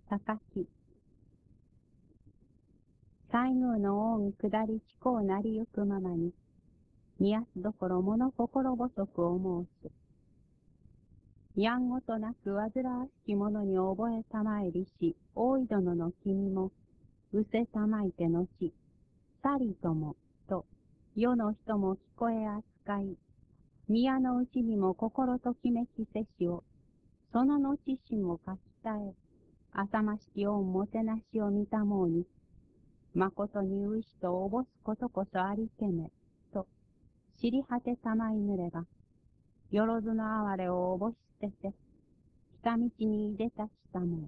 高き。西宮の恩下り地高なりゆくままに、見やすどころ物心細く思うす。やんごとなく煩わしき者に覚えたまえりし、大井殿の君も、うせたまいてのち、さりとも、と、世の人も聞こえ扱い、宮のうちにも心ときめきせしを、その後しも書きたえ、浅ましき恩もてなしを見たもうに、誠にうしとおぼすことこそありけめ、と、知り果てたまいぬれば、よろずの哀れをおぼし捨てて、下道に出たしたもう。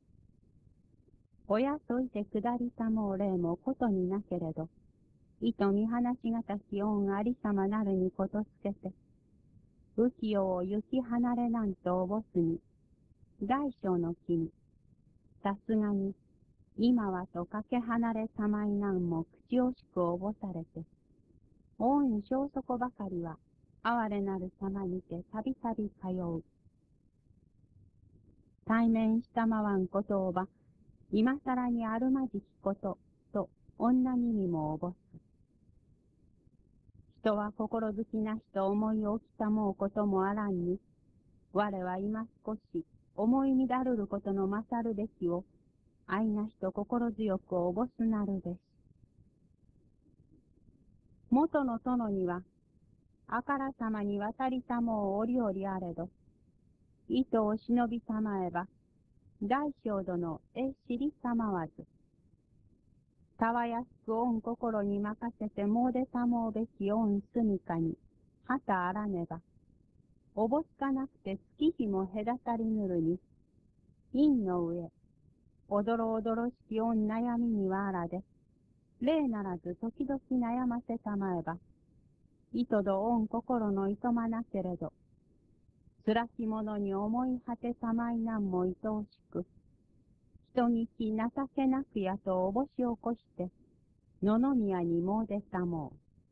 親といて下りたもう霊もことになけれど、いと見放しがたき恩ありさまなるにことつけて、浮世を行き離れなんとおぼすに、大小の君、さすがに、今はとかけ離れたまいなんも口惜しくおぼされて、恩小そこばかりは、哀れなる様にてたびたび通う。対面したまわんことをば、今さらにあるまじきこと、と女ににもおぼす。人は心好きなしと思い起きたもうこともあらんに、我は今少し思い乱るることの勝るべきを、愛なしと心強くおぼすなるべし。元の殿には、あからさまに渡りたもう折々あれど、糸を忍びたまえば、大小殿知りたまわず。たわやすく御心に任せてもうでたもうべき御住みかに、はたあらねば。おぼつかなくて月日も隔たりぬるに、陰の上、おどろおどろしき御悩みにはあらで、例ならず時々悩ませたまえば、いとど御心のいとまなけれど、辛き者に思い果てたまいなんも愛おしく、人聞き情けなくやとおぼし起こして、野々宮にもう出たも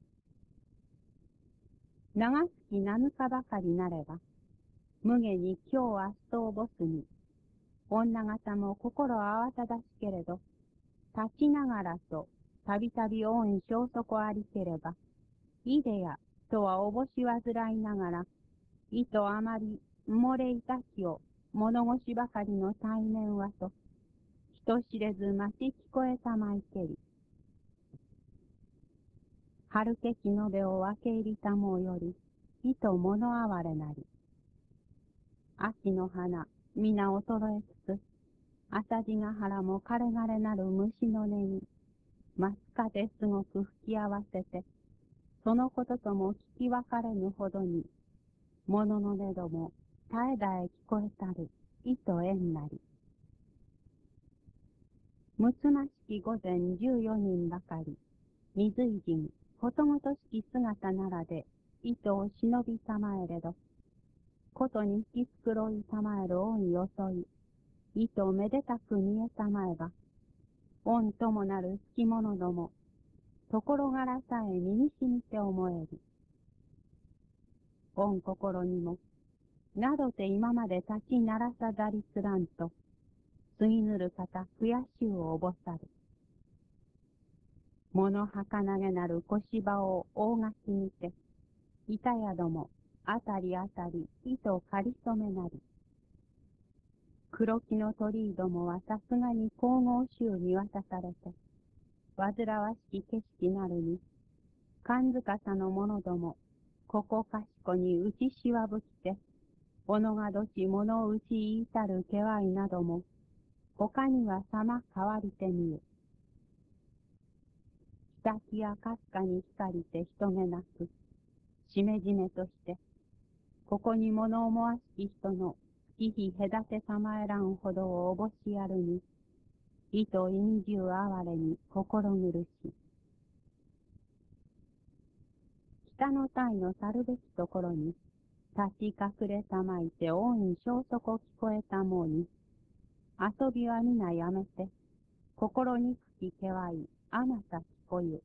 う。長月7日ばかりなれば、無下に今日明日とおぼすに、女方も心慌ただしけれど、立ちながらと、たびたび恩消息ありければ、いでや、とはおぼし煩いながら、いとあまり埋もれいたきを、物腰ばかりの対面はと、人知れず待ち聞こえたまいけり。春けきのべを分け入りたもうより、いと物哀れなり。秋の花、皆衰えつつ、朝地ヶ原も枯れ枯れなる虫の音に、松風すごく吹き合わせて、そのこととも聞き分かれぬほどに、物の音ども、絶え絶え聞こえたる、いと縁なり。むつましき午前14人ばかり、水い人、ことごとしき姿ならで、糸を忍びたまえれど、ことに引き繕いたまえる恩よそい、糸めでたく見えたまえば、恩ともなる好き者ども、ところ柄さえ身にしみて思える。恩心にも、などて今まで立ちならさざりつらんと、過ぎぬる方悔しゅうおぼさる。物儚げなる小芝を大垣にて、板宿も、あたりあたり、糸かりそめなり。黒木の鳥居どもはさすがに神々しゅう見渡されて、煩わしき景色なるに、神塚さの者ども、ここかしこに打ちしわぶきて、おのがどち物を打ち言いたる気合なども、他には様変わりてみゆ。北木やかすかに光て人気なく、しめじめとして、ここに物思わしき人の月日隔てたまえらんほどをおぼしやるに、意と意味中哀れに心苦し。北の鯛の去るべきところに、立ち隠れたまいて恩消息聞こえたもうに、遊びは皆やめて、心にくきけわい、あまた聞こゆ。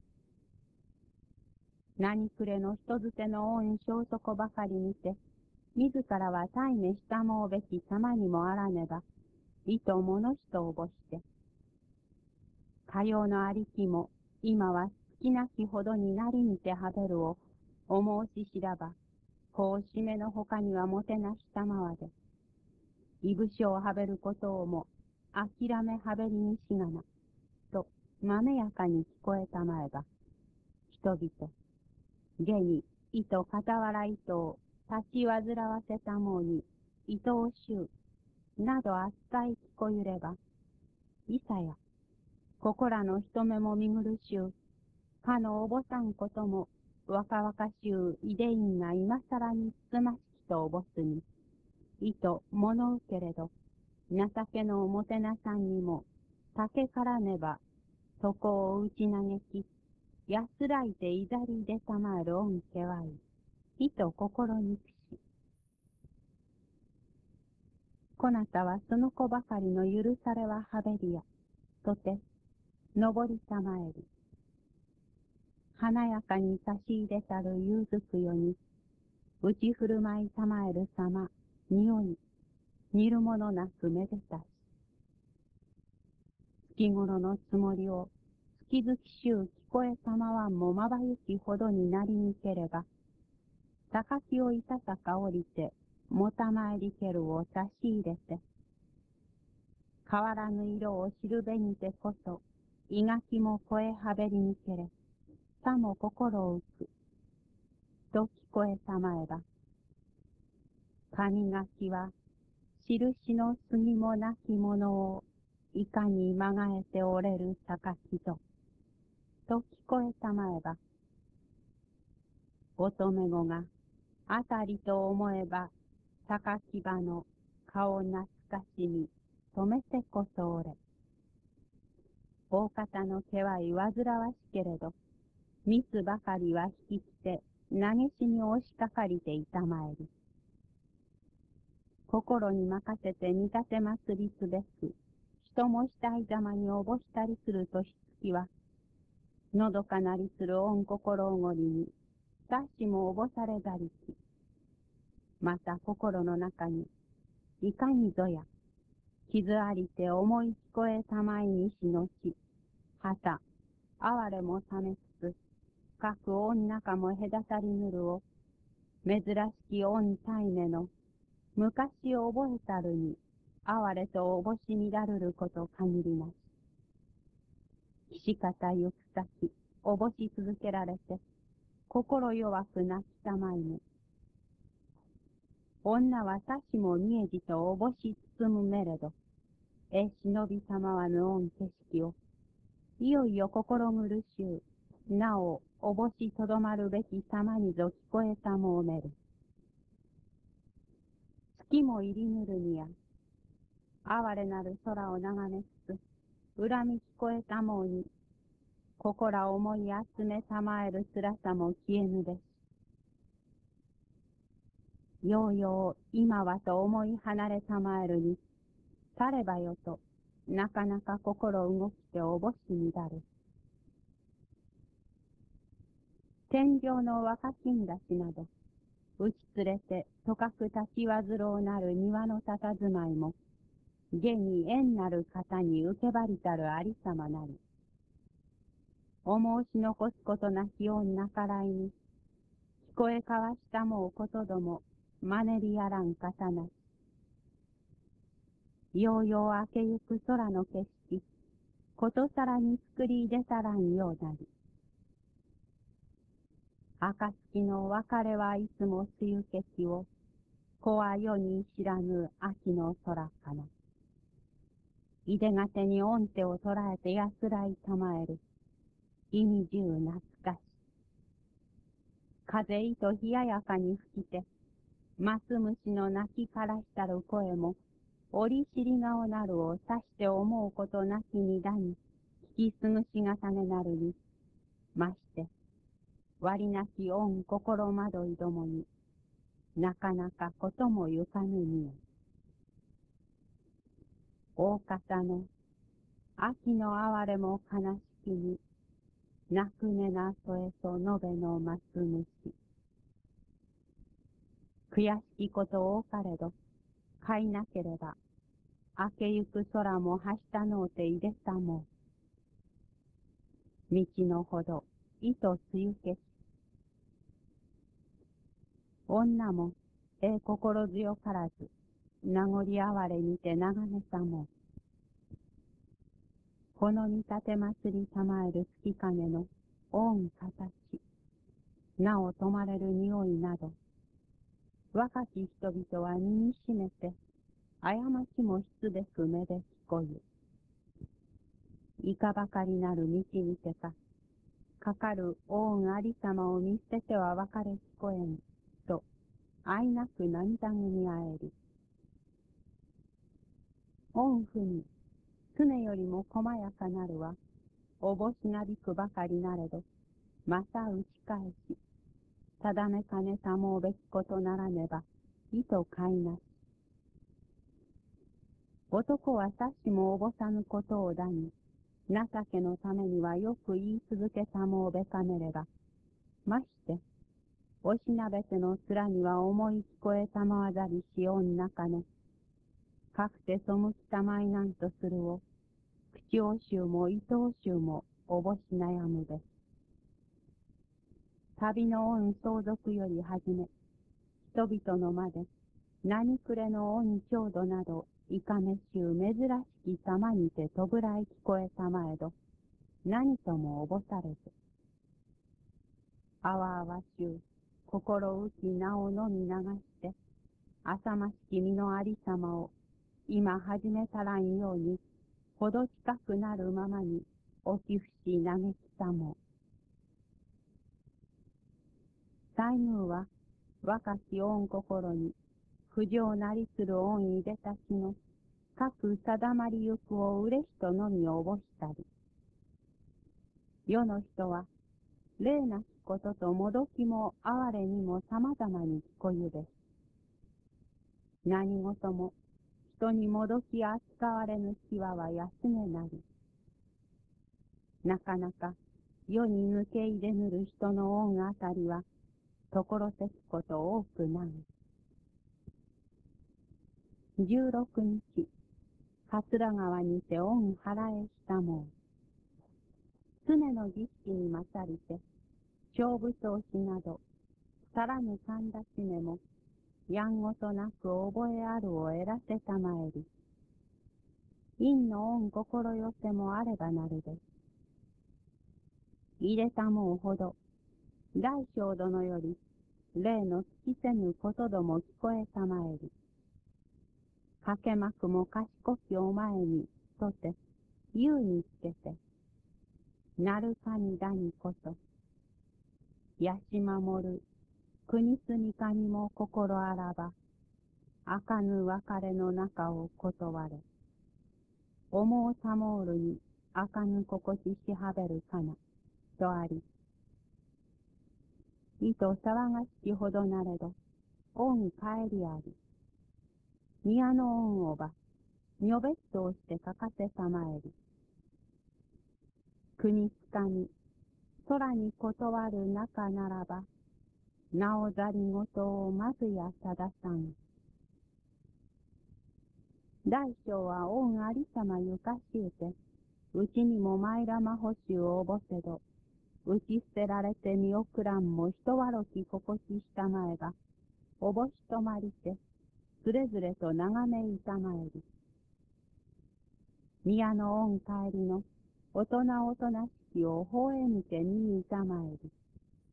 何くれの人づての恩消息ばかり見て、自らは大めしたもうべき様にもあらねば、 いと物人をぼして、かようのありきも、今は好きなきほどになりにてはべるを、お申ししらば、こうしめのほかにはもてなしたまわで、いぶしをはべることをも、諦めはべりにしがな、と、まめやかに聞こえたまえば、人々、下に、いと傍ら糸を立ち煩わせたもうに、糸をしゅう、などあっさい聞こゆれば、いさや、ここらの人目も見苦しゅう、かのおぼさんことも、若々しゅういでいんが今さらにつつましきとおぼすに、いと物うけれど、情けのおもてなさんにも、竹からねば、そこを打ち嘆き、安らいていざり出たまえる恩家はいと心にくし。こなたはその子ばかりの許されははべりや、とて、登りたまえり。華やかに差し入れたる夕づくよに、打ち振る舞いたまえる様、匂い、煮るものなくめでたし。月頃のつもりを、月々週聞こえたまわんもまばゆきほどになりにければ、高きをいたたか降りて、もたまえりけるを差し入れて、変わらぬ色を知るべにてこそ、いがきも声はべりにけれ、さも心を浮く、と聞こえたまえば、神垣は、印の杉もなきものを、いかにまがえておれる榊ぞ、と聞こえたまえば、乙女子が、あたりと思えば、榊場の顔懐かしみ、止めてこそおれ。大方の毛はい煩わしけれど、ミスばかりは引き来て、投げしに押しかかりていたまえり。心に任せて見立て祭りすべく、人もしたいざまにおぼしたりするとしつきは、のどかなりする恩心おごりに、さしもおぼされざりき。また心の中に、いかにぞや、傷ありて思い聞こえたまいにしのち、はた、哀れも冷めつつ、各恩仲も隔たりぬるを、珍しき恩対めの、昔覚えたるに、哀れとおぼしみらるること限りなし。岸方行く先、おぼし続けられて、心弱く泣きたまいぬ。女はさしもみえじとおぼし包むめれど、忍びたまわぬ恩景色を、いよいよ心苦しゅう、なおおぼしとどまるべき様にぞ聞こえたもうめる。月も入りぬるにや、哀れなる空を眺めつつ、恨み聞こえたもうに、ここら思い集めたまえる辛さも消えぬべし。ようよう今はと思い離れたまえるに、さればよと、なかなか心動きておぼし乱る。天井の若金だしなど、打ち連れてとかく立ちわずろうなる庭のたたずまいも、現に縁なる方に受けばりたるありさまなり。お申し残すことなき女からいに、聞こえ交わしたもうことども、まねりやらん方なし。ようよう明けゆく空の景色、ことさらに作り出たらんようなり。暁の別れはいつも梅雨景気を、子は世に知らぬ秋の空かな。いでがてに御手を捉えて安らいたまえる。意味中懐かし。風糸冷ややかに吹きて、マス虫の鳴きからしたる声も、折り尻顔なるをさして思うことなきにだに、聞きすぐしがたねなるに、まして、割なき恩心惑いどもに、なかなかこともゆかぬによ。大方の、秋の哀れも悲しきに、泣くねなそえと述べのます虫。悔しきこと多かれど、飼いなければ、 明けゆく空もはしたのうていでたもう。道のほど、糸つゆけし。女も、心強からず、名残哀れにて眺めたもう。この見立て祭りたまえる月影の、御形。なお泊まれる匂いなど、若き人々は身にしめて、過ちも必べく目で聞こゆ。いかばかりなる道にてか、かかる御ありさまを見捨てては別れ聞こえん、と、愛なく涙ぐみあえり。御ふに、常よりも細やかなるは、おぼしなびくばかりなれど、また打ち返し、定めかねたもうべきことならねば、意図かいなし。男はさしもおぼさぬことをだに、情けのためにはよく言い続けたもうべかねれば、まして、おしなべての面には思い聞こえたまわざりし女かね。かくて背きたまいなんとするを、口をしゅうも糸をしゅうもおぼし悩むべ。旅の御相続よりはじめ、人々のまで、何くれの御調度など、いかめしゅう珍しき様にてとぶらい聞こえたまえど、何ともおぼされず。あわあわしゅう、心浮き名をのみ流して、浅ましき身のありさまを、今始めたらんように、ほど近くなるままに、置き伏し嘆きたも。西宮は、若き御心に、不浄なりする御いでたちの、各定まりゆくを嬉しとのみおぼしたり。世の人は、霊なきことともどきも哀れにも様々に聞こゆべし。何事も、人にもどき扱われぬ際は安げなり。なかなか、世に抜け入れぬる人の恩あたりは、ところてきこと多くない。16日、桂川にて御払えしたもう。常の儀式にまさりて、勝負通しなど、さらぬ神立ちめも、やんごとなく覚えあるを得らせたまえり。陰の御心寄せもあればなるべし。入れたもうほど、大将殿より、例の聞きせぬことども聞こえたまえり。かけまくも賢きお前に、とて、言うにつけて、なるかにだにこそ、やし守る、国住みかにも心あらば、あかぬ別れの中を断れ。思うたもうるに、あかぬ心地しはべるかな、とあり。いと騒がしきほどなれど、恩帰りあり。宮の恩をば、女別当してかかせたまえり。国つかに、空に断る中ならば、なおざりごとをまずやさださん。大将は恩ありさまゆかしゅうて、うちにも参らまほしゅうおぼせど、打ち捨てられて見送らんも人わろき心地したまえば、おぼしとまりて、ずれずれと眺めいたまえり。宮の恩帰りの、大人おとなしきをほえみて見いたまえり。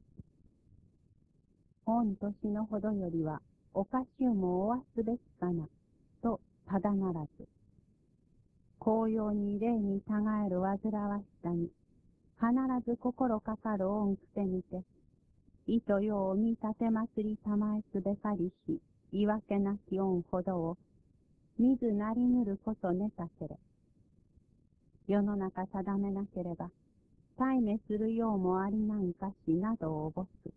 御年のほどよりは、おかしゅうもおわすべきかな、とただならず。紅葉に霊にたがえる煩わしさに、必ず心かかる恩くせにて、意と世を見立て祭りたまえすべかりし、言い訳なき恩ほどを、見ずなりぬることねたけれ。世の中定めなければ、対めするようもありなんかしなどをおぼす。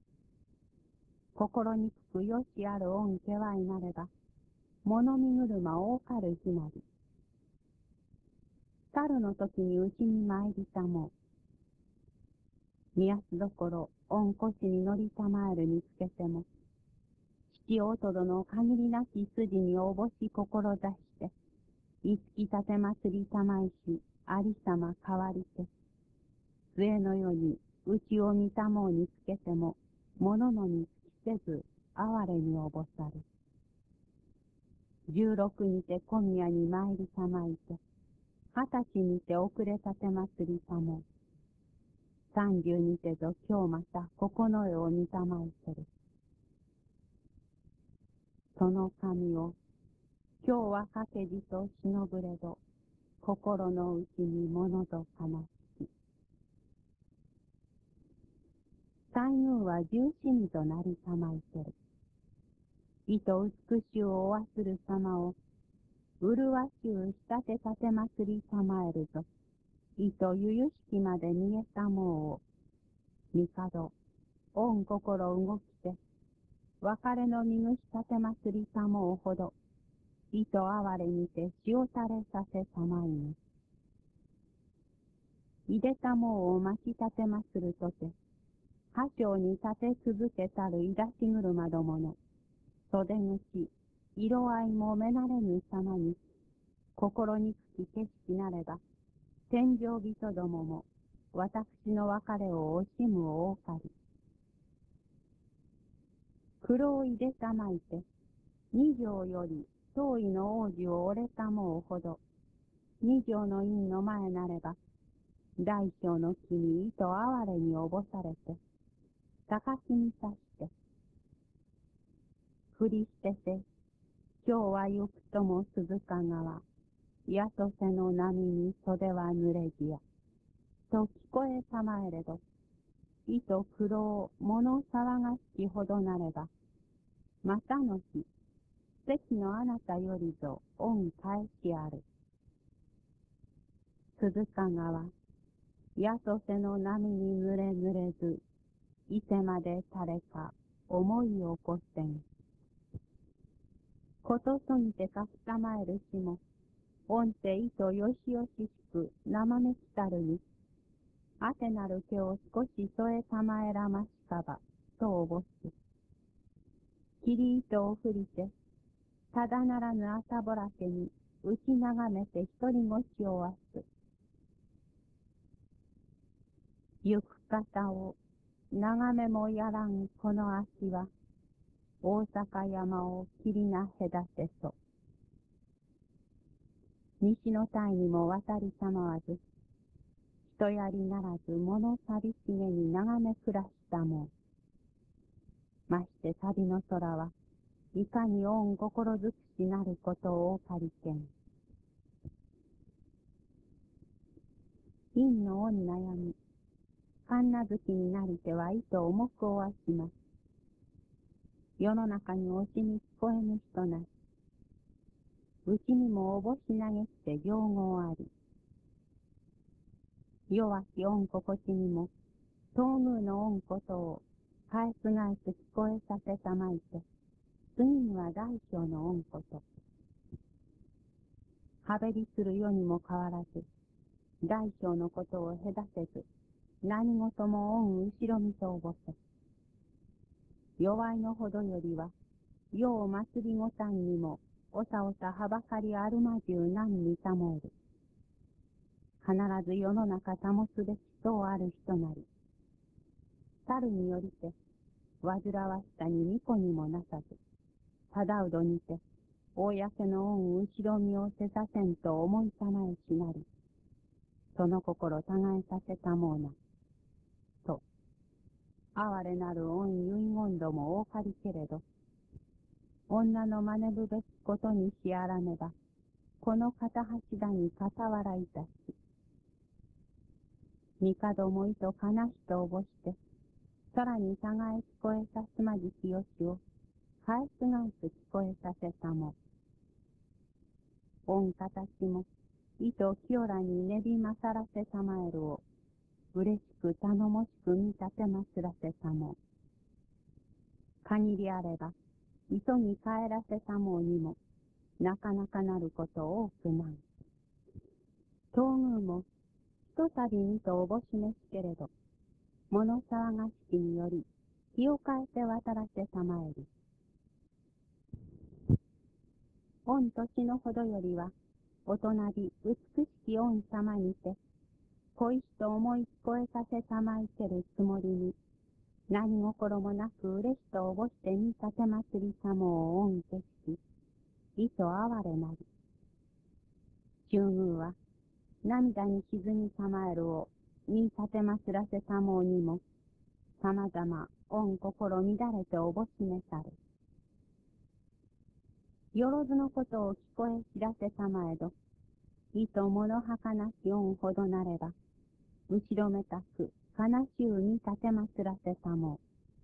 心にくくよしある恩家はいなれば、物見車多かる日なり。猿の時にうちに参りたもう。見やすどころ、御腰に乗りたまえるにつけても、父弟の限りなき筋におぼし志して、 いつきたてまつりたまいし、ありさま変わりて。末の世に、うちを見たもうにつけても、もののにつきせず、哀れにおぼさる。16にて小宮に参りたまいて、20歳にて遅れたてまつりたもう。30にてぞ今日また九重を見たまいてる。その神を、今日はかけじとしのぶれど、心の内にものど悲しき。西宮は十四味となりたまいてる。意と美しゅうおわする様を、うるわしゅうしたてたてまつりたまえるぞ。意とゆゆしきまで見えたもうを、帝、御心動きて、別れの見ぐしたてまつりたもうほど、意と哀れにて塩たれさせたまいに。いでたもうを巻き立てまするとて、波長に立て続けたるいだし車どもの、袖口、色合いもめなれぬ様に、心にくき景色なれば、天上人どもも、私の別れを惜しむおかり。黒をいでたまいて、二条より遠いの王子を折れたもうほど、二条の院の前なれば、大小の木に糸哀れにおぼされて、高しにさして、振り捨てて、今日は行くとも鈴鹿川、やとせの波に袖は濡れじや、と聞こえたまえれど、糸苦労物騒がしきほどなれば、またの日、関のあなたよりぞ恩返しある。鈴鹿川、やとせの波に濡れ濡れず、いてまで誰か思い起こせん。ことそにてかくたまえるしも、おんていとよしよししく生めきたるに、あてなる毛を少し添えたまえらましかば、とおぼす。切り糸を振りて、ただならぬ朝ぼらけに、打ち眺めて一人腰をわす。行く方を、眺めもやらんこの足は、大阪山を霧な隔てそ。西の谷にも渡りたまわず、人やりならず物寂しげに眺め暮らしたもん。まして旅の空はいかに恩心尽くしなることをお借りけん。陰の恩悩み、神奈月になりては意と重くおわします。世の中に惜しみ聞こえぬ人なし。うちにもおぼし投げして情合あり。弱き恩心地にも、東宮の恩ことを返す返す聞こえさせたまいて、次には大小の恩こと。はべりする世にも変わらず、大小のことを隔てず、何事も恩後ろ見とおぼせ。弱いのほどよりは、世を祭りごたんにも、おさおさはばかりあるまじゅう何にたもえる。必ず世の中保つべきそうある人なり。猿によりて、煩わしさに巫女にもなさず、ただうどにて、公の恩後ろ見をせさせんと思いたまえしなり、その心たがえさせたもうな、と、哀れなる恩遺言ども多かりけれど、女の真似るべきことにしあらねば、この片柱に傍らいたし、帝もいと悲しとおぼして、空に互い聞こえさすまじきよしを、返す返す聞こえさせたも、御形も、意と清らに練びまさらせたまえるを、嬉しく頼もしく見立てますらせたも、限りあれば、急ぎ帰らせたもにも、なかなかなること多くない。東宮も、ひとたびにとおぼしめしけれど、物騒がしきにより、気を変えて渡らせたまえり。御年のほどよりは、 お隣美しき御様にて、恋しと思い聞こえさせたまいけるつもりに、何心もなく嬉しとおぼして見立てまつりさもを御消し、意と哀れなり。中宮は、涙に沈みたまえるを見立てまつらせたもうにも、さまざま御心乱れておぼしめされ。よろずのことを聞こえ知らせたまえど、いと物儚き恩ほどなれば、後ろめたく悲しゅうに立てまつらせたも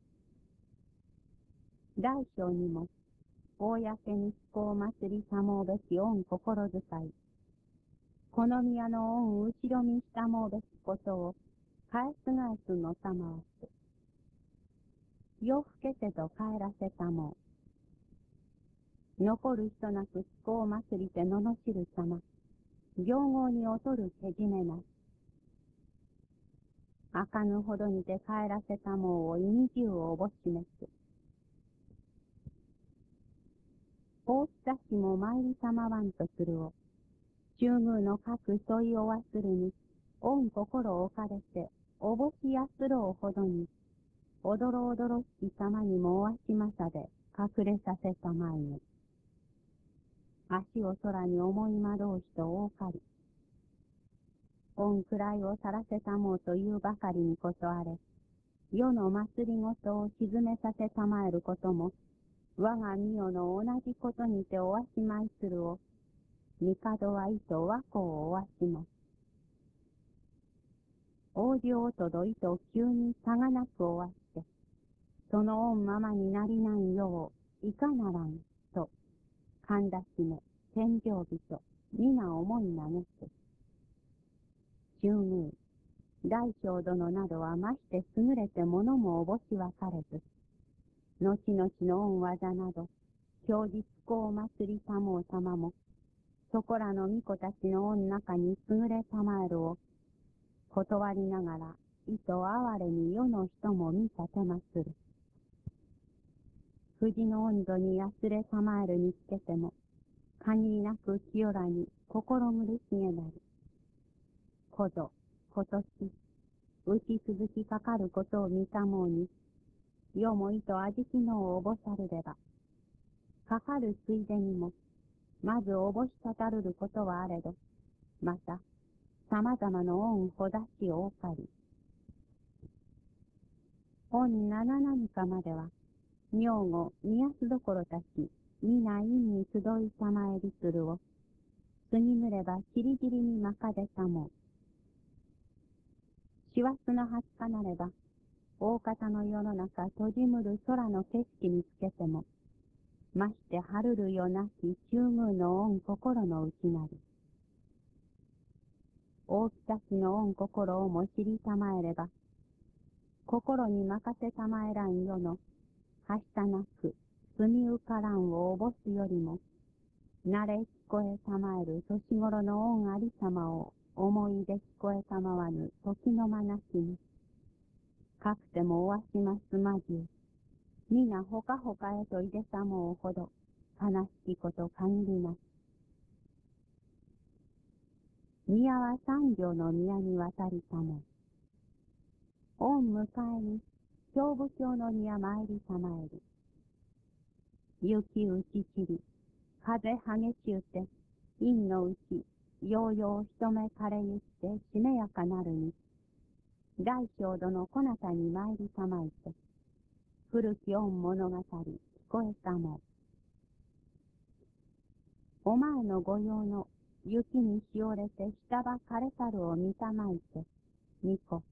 う。大小にも、公に不幸祭りさもうべき恩心遣い。この宮の恩後ろ見したもうべきことを、返す返すのたまわす。夜更けてと帰らせたもう。残る人なく不幸祭りて罵る様。行合に劣るけじめなし。あかぬほどにて帰らせたもうを意味中をおぼしめす。大北市も参りたまわんとするを、中宮の各問いを忘るに、御心置かれて、おぼしやすろうほどに、おどろおどろしき様にもおわしまさで隠れさせたまいに。足を空に思い惑う人多かり。御位をさらせたもうというばかりにことあれ、世の祭りごとを沈めさせたまえることも、我が御代の同じことにておわしまいするを、帝は意図和光をおわします。王子おとど意図急に差がなくおわして、その御ままになりなんよう、いかならん、と、神田姫、天上人、皆思いなげす。中宮、大将殿などはまして優れて物もおぼし分かれず、後々の御技など、今日不幸祭りたもう様も、そこらの巫女たちの御中に優れたまえるを、断りながら、意と哀れに世の人も見立てまする。富士の温度にやすれたまえるにつけても、限りなく清らに心苦しげなり。こぞ、今年、打ち続きかかることを見たもうに、世も意と味気のをおぼさるれば、かかるついでにも、まずおぼしたたるることはあれど、また、様々の恩ほだしをおかり。御七何かまでは、女御、宮すどころたち、皆院に集いたまえりするを、過ぎぬればちりぢりにまかでたもう。師走の20日なれば、大方の世の中閉じむる空の景色につけても、まして春るよなき中宮の御心のうちなり。大北市の御心をも知りたまえれば、心に任せたまえらん世の、はしたなく、住みうからんをおぼすよりも、慣れ聞こえたまえる年頃の御ありさまを思い出聞こえたまわぬ時のまなしに、かくてもおわしますまじゅう、皆ほかほかへといでたもうほど、悲しきこと限りなし。宮は三条の宮に渡りたも、御迎えに、兵部卿の宮参りたまえる。雪打ち散り、風激しゅうて、陰のうち、ようよう一目枯れゆってしめやかなるに、大将殿こなたに参りたまいて、古き御物語聞こえたもお前の御用の雪にしおれて下ば枯れたるを見たまいて、巫女。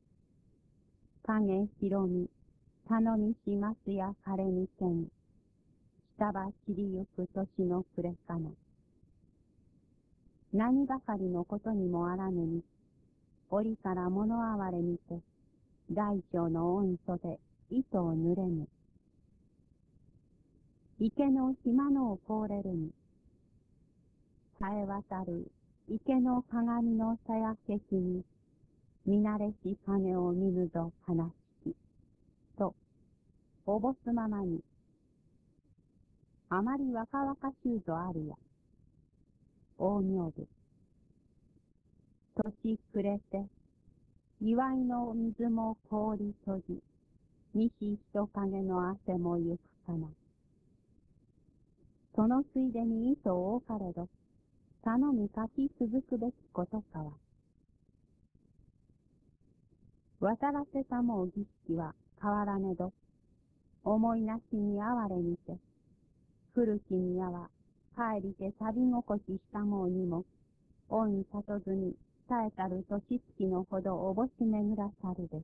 影白み、頼みしますや枯れにせん。下ば散りゆく年の暮れかな。何ばかりのことにもあらぬに、折から物哀れにて、大小の恩袖、糸を濡れぬ。池の島のを凍れるに、さえ渡る池の鏡のさやけきに、見慣れし影を見ぬぞ悲しき。と、おぼすままに、あまり若々しゅうぞあるや。 大名部。年暮れて、祝いの水も凍り閉じ、西人影の汗もゆくかな。そのついでに糸を多かれど、頼み書き続くべきことかは。渡らせたもう儀式は変わらねど、思いなしに哀れにて、古き宮は帰りて旅心地したもうにも、恩悟ずに耐えたる年月のほどおぼし巡らさるです。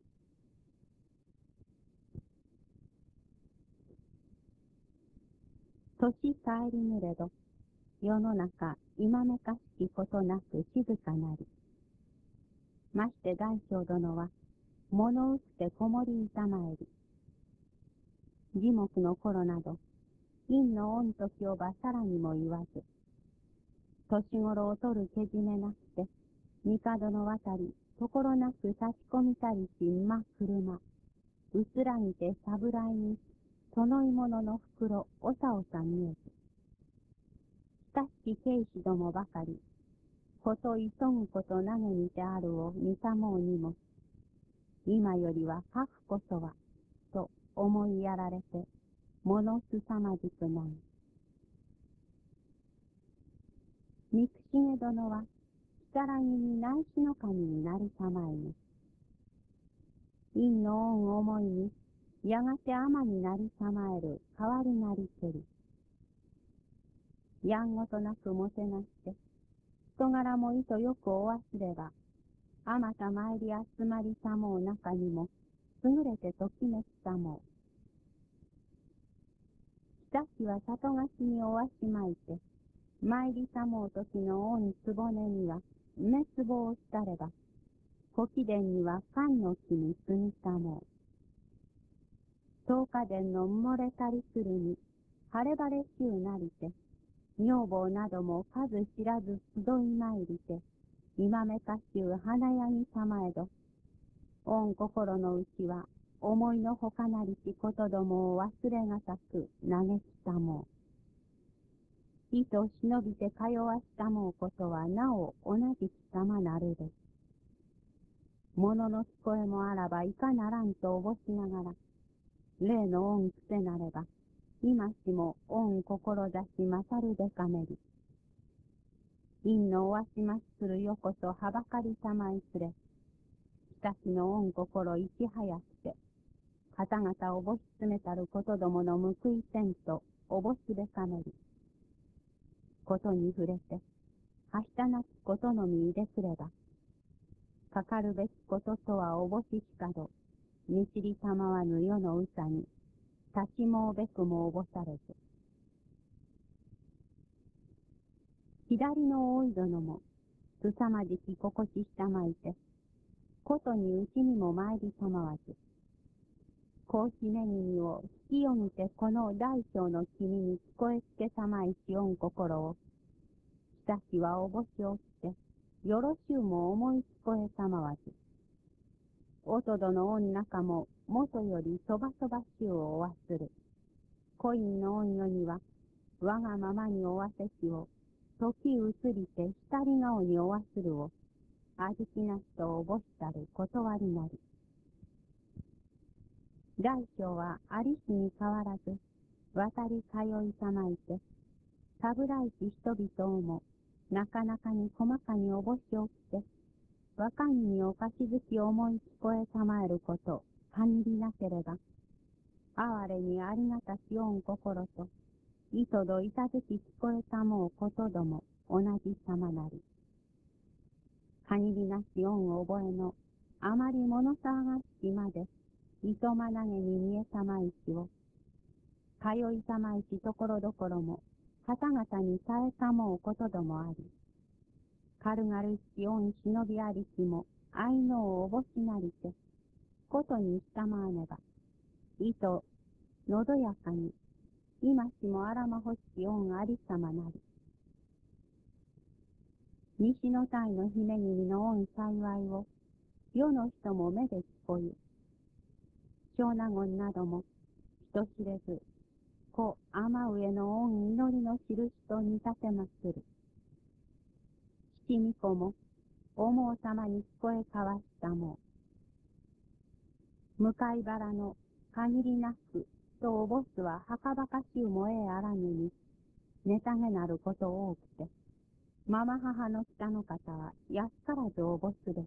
年帰りぬれど、世の中今めかしきことなく静かなり。まして大将殿は、物うくてこもりいたまえり。義木の頃など、陰の御時をばさらにも言わず、年頃を取るけじめなくて、帝の渡り、ところなく立ち込みたりし馬車、うつらにて侍に、そのいものの袋、おさおさ見えず、親しき兵士どもばかり、こと急ぐこと投げにてあるを見たもうにも、今よりは書くこそは、と思いやられて、ものすさまじくなる。三重殿は、如月に内視の神になりたまえぬ。陰の恩思いに、やがて天になりたまえる代わりなりけり。やんごとなくもてなして、人柄もいとよくお忘れば、あまた参り集まりたもう中にも、優れてときめきたもう。親しは里菓子におわしまいて、参りたもう時の恩つぼねには、滅亡したれば、古貴殿には漢の木に住みたもう。十日殿の埋もれたりするに、晴れ晴れしゅうなりて、女房なども数知らず集い参りて、今めかしゅう花屋にたまえど、御心のうちは、思いのほかなりしことどもを忘れがたく嘆きたもう。意と忍びて通わしたもうことはなお同じ貴様なるです。物の聞こえもあらばいかならんとおぼしながら、例の恩癖なれば、今しも恩志勝るべかめり。陰のおわしましするよこそはばかりたまいすれ。親しの恩心いち早くて、方々おぼし詰めたることどもの報いせんとおぼしべかめり。ことに触れて、はしたなきことのみいでくれば、かかるべきこととはおぼししかど、見知りたまわぬ世のうさに、立ちもうべくもおぼされず。左の大井殿も、すさまじき心地したまいて、ことにうちにも参りたまわず、こうひめ耳を引きよぎてこの大小の君に聞こえつけたまいしおん心を、親しはおぼしをきて、よろしゅうも思い聞こえたまわず、おとどの恩仲も元よりそばそばしゅうをおわする。恋の恩よには、我がままにおわせしを、時移りて二人顔におわするを、あじきなしとおぼしたる断りなり。大将はありしに変わらず、渡り通いたまいて、たぶらいし人々をも、なかなかに細かにおぼしをきて、若んにおかしづき思い聞こえたまえること、限りなければ、哀れにありがたしおん心と、いとどいたずき聞こえたもうことども同じさまなり。限りなし恩覚えの、あまり物騒がしきまで、いとまなげに見えたまいしを、通いたまいしところどころも、方々に耐えたもうことどもあり、軽々しき恩忍びありしも、愛のをおぼしなりて、ことにしたまわねば、いと、のどやかに、今しもあらまほしき恩ありさまなり。西の鯛の姫君の恩幸いを、世の人も目で聞こゆ。小納言なども、人知れず、子天上の恩祈りの印と見立てまする。 父巫女も、思う様に聞こえ交わしたも、向かい腹の限りなく、とおぼすははかばかしゅうもえあらぬに、ネタげなること多くて、ママ母の北の方は安からずおぼすです。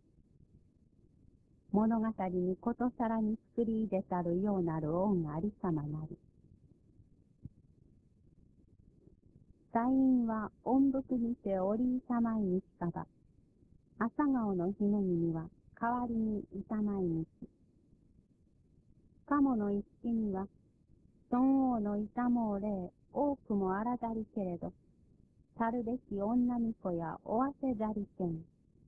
物語にことさらに作り入れたるようなる恩ありさまなり。隊員は音福にて折りいたまいにしかば、朝顔の姫君は代わりにいたまいにし。鴨の一式には、孫王のいたもう例多くもあらざりけれど、たるべき女巫女やおわせざりけん。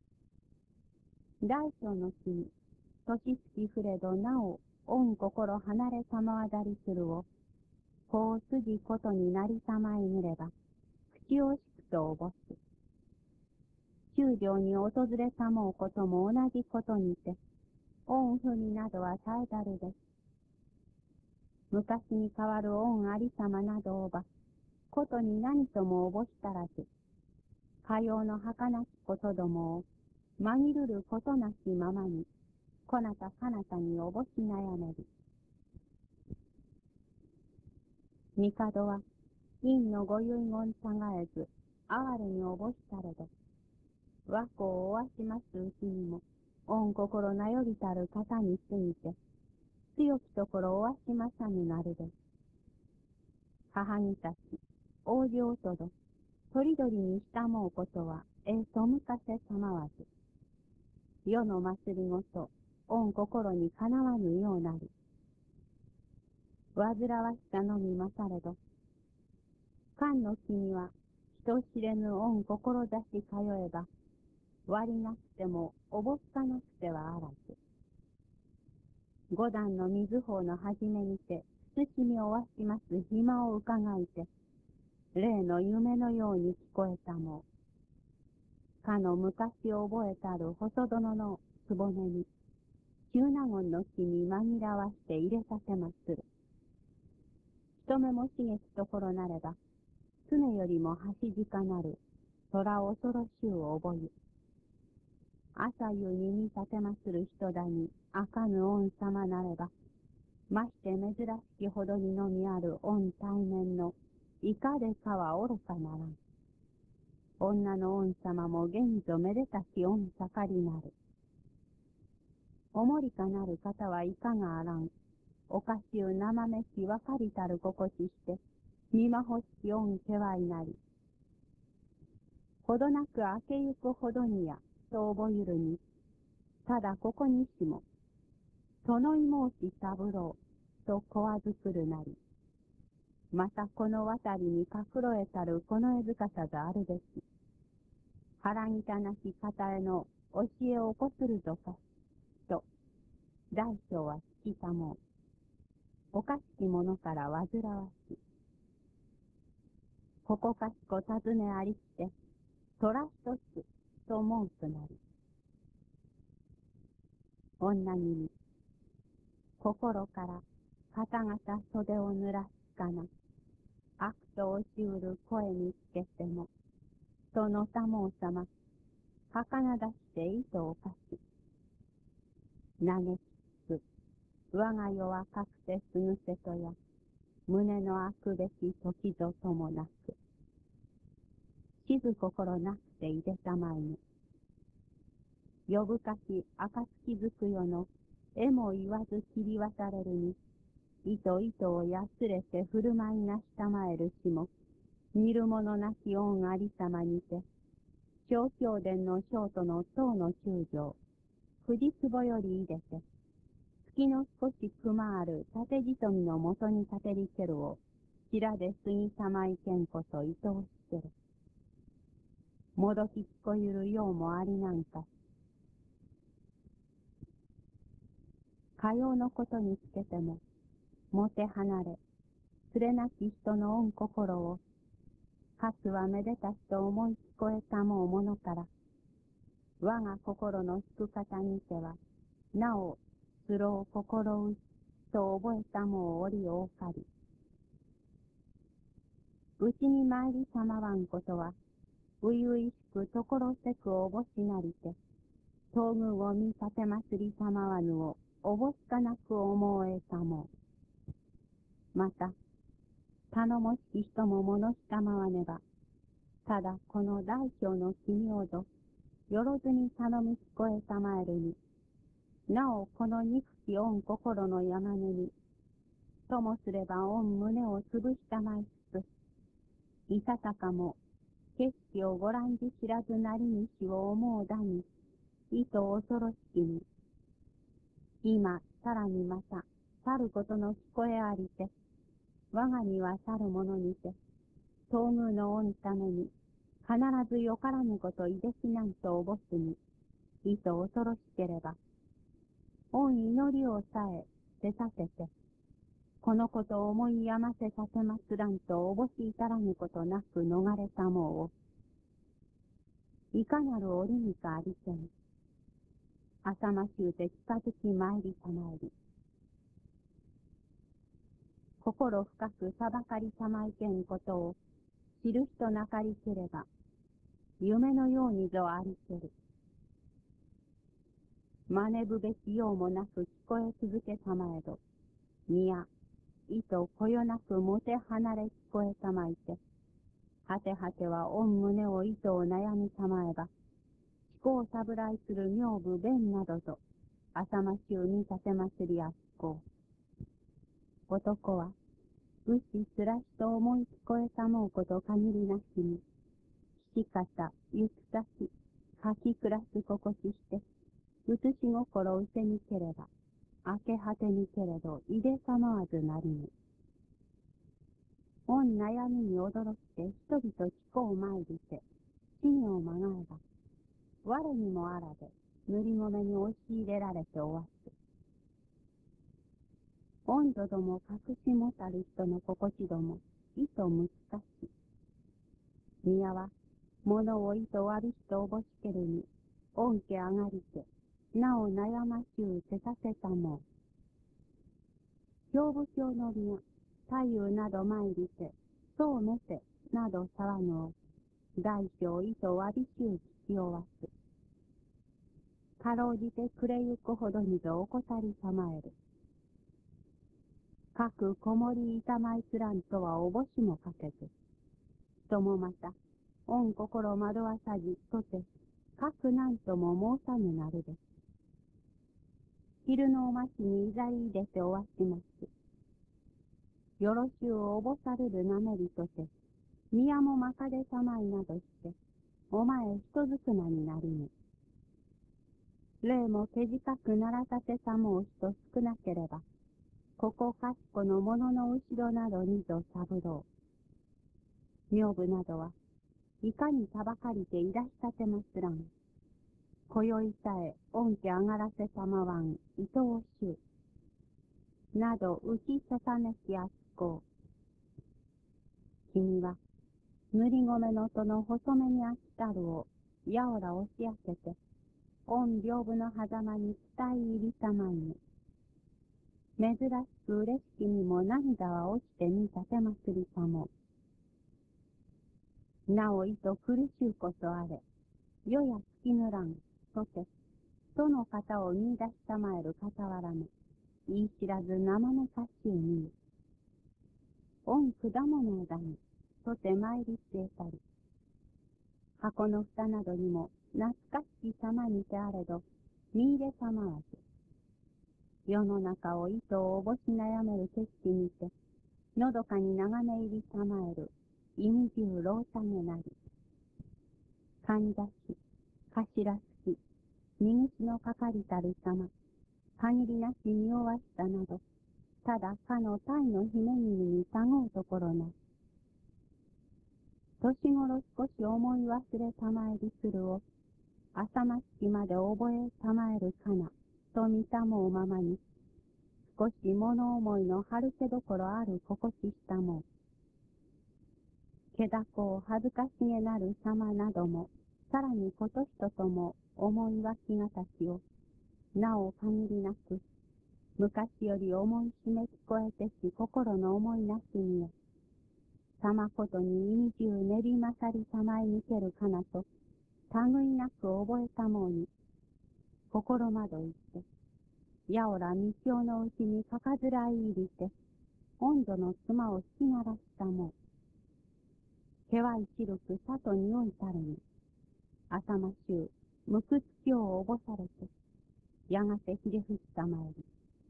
大小の日に、年月ふれどなお、恩心離れたまわざりするを、こう筋ことになりたまいぬれば、口をしくとおぼす。中将に訪れたもうことも同じことにて、恩不になどは絶えざるです。昔に変わる恩ありさまなどをば、ことに何ともおぼしたらず、かようの儚きことどもを、紛るることなきままに、こなたかなたにおぼし悩める。帝は、院のご遺言たがえず、哀れにおぼしたれど、和子をおわしますうちにも、恩心なよりたる方に過ぎて、強きところおわしまさぬなるです。母にたち、王子おとど、とりどりにしたもうことは、そむかせたまわず。世の祭りごと、恩心にかなわぬようなり。煩わしさのみまされど、漢の君は、人知れぬ恩志通えば、割なくてもおぼつかなくてはあらず。五段の水法のはじめにて、慎みおわします暇を伺いて、例の夢のように聞こえたも、かの昔覚えたる細殿のつぼねに、中納言の木に紛らわして入れさせまする。人目も茂きところなれば、常よりも橋近なる、空恐ろしゅう覚ゆ。朝夕に見立てまする人だに、あかぬ恩様なれば、まして珍しきほどにのみある恩対面の、いかでかは愚かならん。女の恩様も現在めでたき恩盛りなる。おもりかなる方はいかがあらん。おかしゅう生めきわかりたる心地して、見まほしき恩けわいなり。ほどなく明けゆくほどにや、と覚ゆるに、ただここにしも、殿妹三郎、とこわずくるなり。またこの渡りに隠ろえたるこのえずかさがあるべし。腹汚なき方への教えを起こするぞかし、と、大将は聞きたもう。おかしきものから煩わし。ここかしこ尋ねありして、虎一つ、と申すなり。女君、心から方々袖を濡らすかな。悪と押しうる声につけても、その多毛様、儚だして糸をかし、嘆きつく、我が世はかくてすぐせとや、胸のあくべき時ぞともなく、静心なくていでたまいぬ。呼ぶかし暁づくよの、えも言わず切り渡れるに、糸糸をやつれて振る舞いなしたまえるしも、見るものなき恩ありさまにて、小教殿の小都の唐の中将、藤壺よりいでて、月の少し熊ある縦じとみのもとに立てりけるを、白で杉さまいけんこといとおしける。もどき聞こゆるようもありなんか、かようのことにつけても、もて離れ、つれなき人の恩心を、かつはめでたしと思い聞こえたもうものから、我が心の引く方にては、なお、つろう心うし、と覚えたもうおりおかり。うちに参りさまわんことは、 ういういしくところせくおぼしなりて、東宮を見立てまつりたまわぬをおぼしかなく思えたも。また、頼もしき人も物したまわねば、ただこの大小の君をど、よろずに頼み聞こえたまえるに、なおこの憎き御心の山根に、ともすれば御胸を潰したまいつつ、いささかも景色をご覧じ知らずなりにしを思うだに、いと恐ろしきに、今さらにまた、去ることの聞こえありて、我が身は去るものにて、東宮の御ために、必ずよからぬこといでしなんとおぼすに、いと恐ろしければ、御祈りをさえ手させて、このことを思いやませさせますらんとおぼし至らぬことなく逃れたもうを、いかなる折にかありせん。浅ましゅうて近づき参りたまえり。心深く裁かりたまいけんことを知る人なかりければ、夢のようにぞありける。真似ぶべきようもなく聞こえ続けたまえど、みや、いとこよなくもて離れ聞こえたまいて、はてはては御胸を糸を悩みたまえば、思考さぶらいする女部弁などと、浅ましゅうに立てまつりあっこう。男は、武士すらしと思い聞こえたもうこと限りなしに、しかた、行く先、書き暮らす心地して、うつし心うせにければ、明け果てにけれど、いでさまわずなりぬ。御悩みに驚きて人々聞こう参りて、死にをまがえば、我にもあらで、塗り米に押し入れられておわす。温度ども隠しもたる人の心地ども、いと難し。宮は、物をいとわびしとおぼしけるに、恩家上がりて、なお悩ましゅうてさせたもう。兵部教の宮、太夫など参りて、そうめて、など騒ぐを、大小いとわびしゅう聞きおわす。かろうじて暮れゆくほどにぞおこたりたまえる。かくこもりいたまいつらんとはおぼしもかけず、人もまた、御心惑わさじとて、かくなんとも申さぬなるべし。昼のおましにいざり入れておわします。よろしゅうおぼされるなめりとて、宮もまかでさまいなどして、お前人ずくなになりぬ。霊も手近くならたてさもう人少なければ、ここかしこの者の後ろなどにぞ三郎。女部などは、いかにたばかりていらしたてますらん。今宵さえ恩家上がらせたまわん、いとおしゅう。など浮きささねきあつこう。君は、塗り米の戸の細めにあったるを、やおら押し開けて、御屏風の狭間に伝い入りたまいぬ。珍しく嬉しきにも涙は落ちてに立てまつりたも。なおいと苦しゅうことあれ、よや月ぬらん、とて、との方を見出したまえる傍らめ、言い知らず生めかしゅうにゆ。御果物をだに、とて参りつえたり、箱の蓋などにも懐かしき様にてあれど、見入れたまわず、世の中を糸をおぼし悩める景色にて、のどかに眺め入りたまえる、意味中老たげなり。かんざし、かしらすき、荷口のかかりたる様、限りなしにおわしたなど、ただかの鯛の姫君にたごうところなし。年頃少し思い忘れたまえりするを、浅ましきまで覚えたまえるかな、と見たもうままに、少し物思いの春けどころある心地したもう。気高を恥ずかしげなる様なども、さらにことひととも思いわきがたきを、なお限りなく、昔より思いしめ聞こえてし心の思いなしによ。 さまことに意味中練りまさりさまえにけるかなと、類なく覚えたもうに、心まどいって、やおらみきょうのうちにかかずらい入りて、温度の妻を引き鳴らしたもう。毛はいちるくさとにおいたるに、頭衆、むくつきをおぼされて、やがてひれ伏したまえり。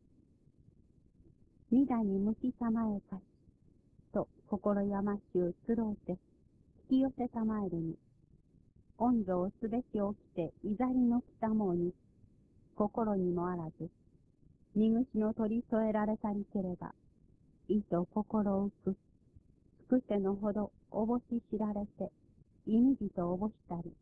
みだに向きさまえかし、と心やましゅうつろうて、引き寄せたまえるに、温度をすべき起きていざりのきたもうに、心にもあらず、にぐしの取り添えられたりければ、いと心浮く、つくてのほどおぼし知られて、いみじとおぼしたり。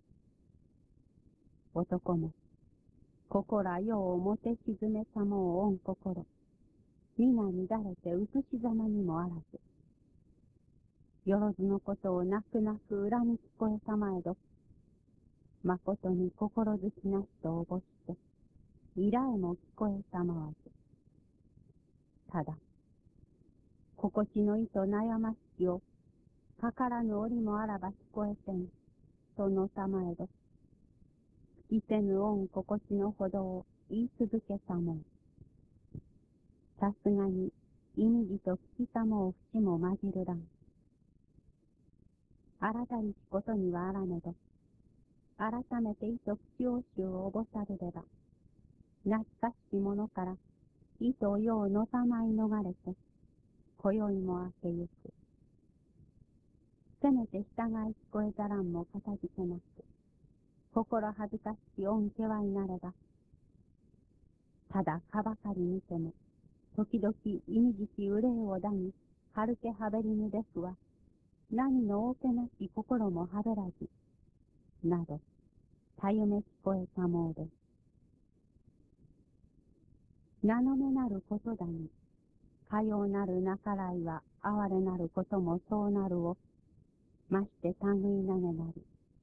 男も、心ようもて沈めたもう恩心、皆乱れてうつしざまにもあらず。よろずのことを泣く泣く恨み聞こえたまえど、まことに心好きなしとおぼして、いらえも聞こえたまわず。ただ、心地の糸悩ましきを、かからぬ折もあらば聞こえてん、とのたまえど、聞きせぬ恩心地のほどを言い続けたもん。さすがに、いみじと聞きたもう節もまじるらん。あらたりしことにはあらねど、改めて糸口応酬をおぼされれば、懐かしきものから糸をようのたまい逃れて、今宵も明けゆく。せめて従い聞こえざらんもかたじけなく、心恥ずかしき恩けはいなれば、ただかばかり見ても、時々いみじき憂いをだに、はるけはべりぬですは、何のおけなき心もはべらず、など、たゆめ聞こえたもうです。名のめなることだに、かようなるなからいは哀れなることもそうなるを、まして類いなげなり。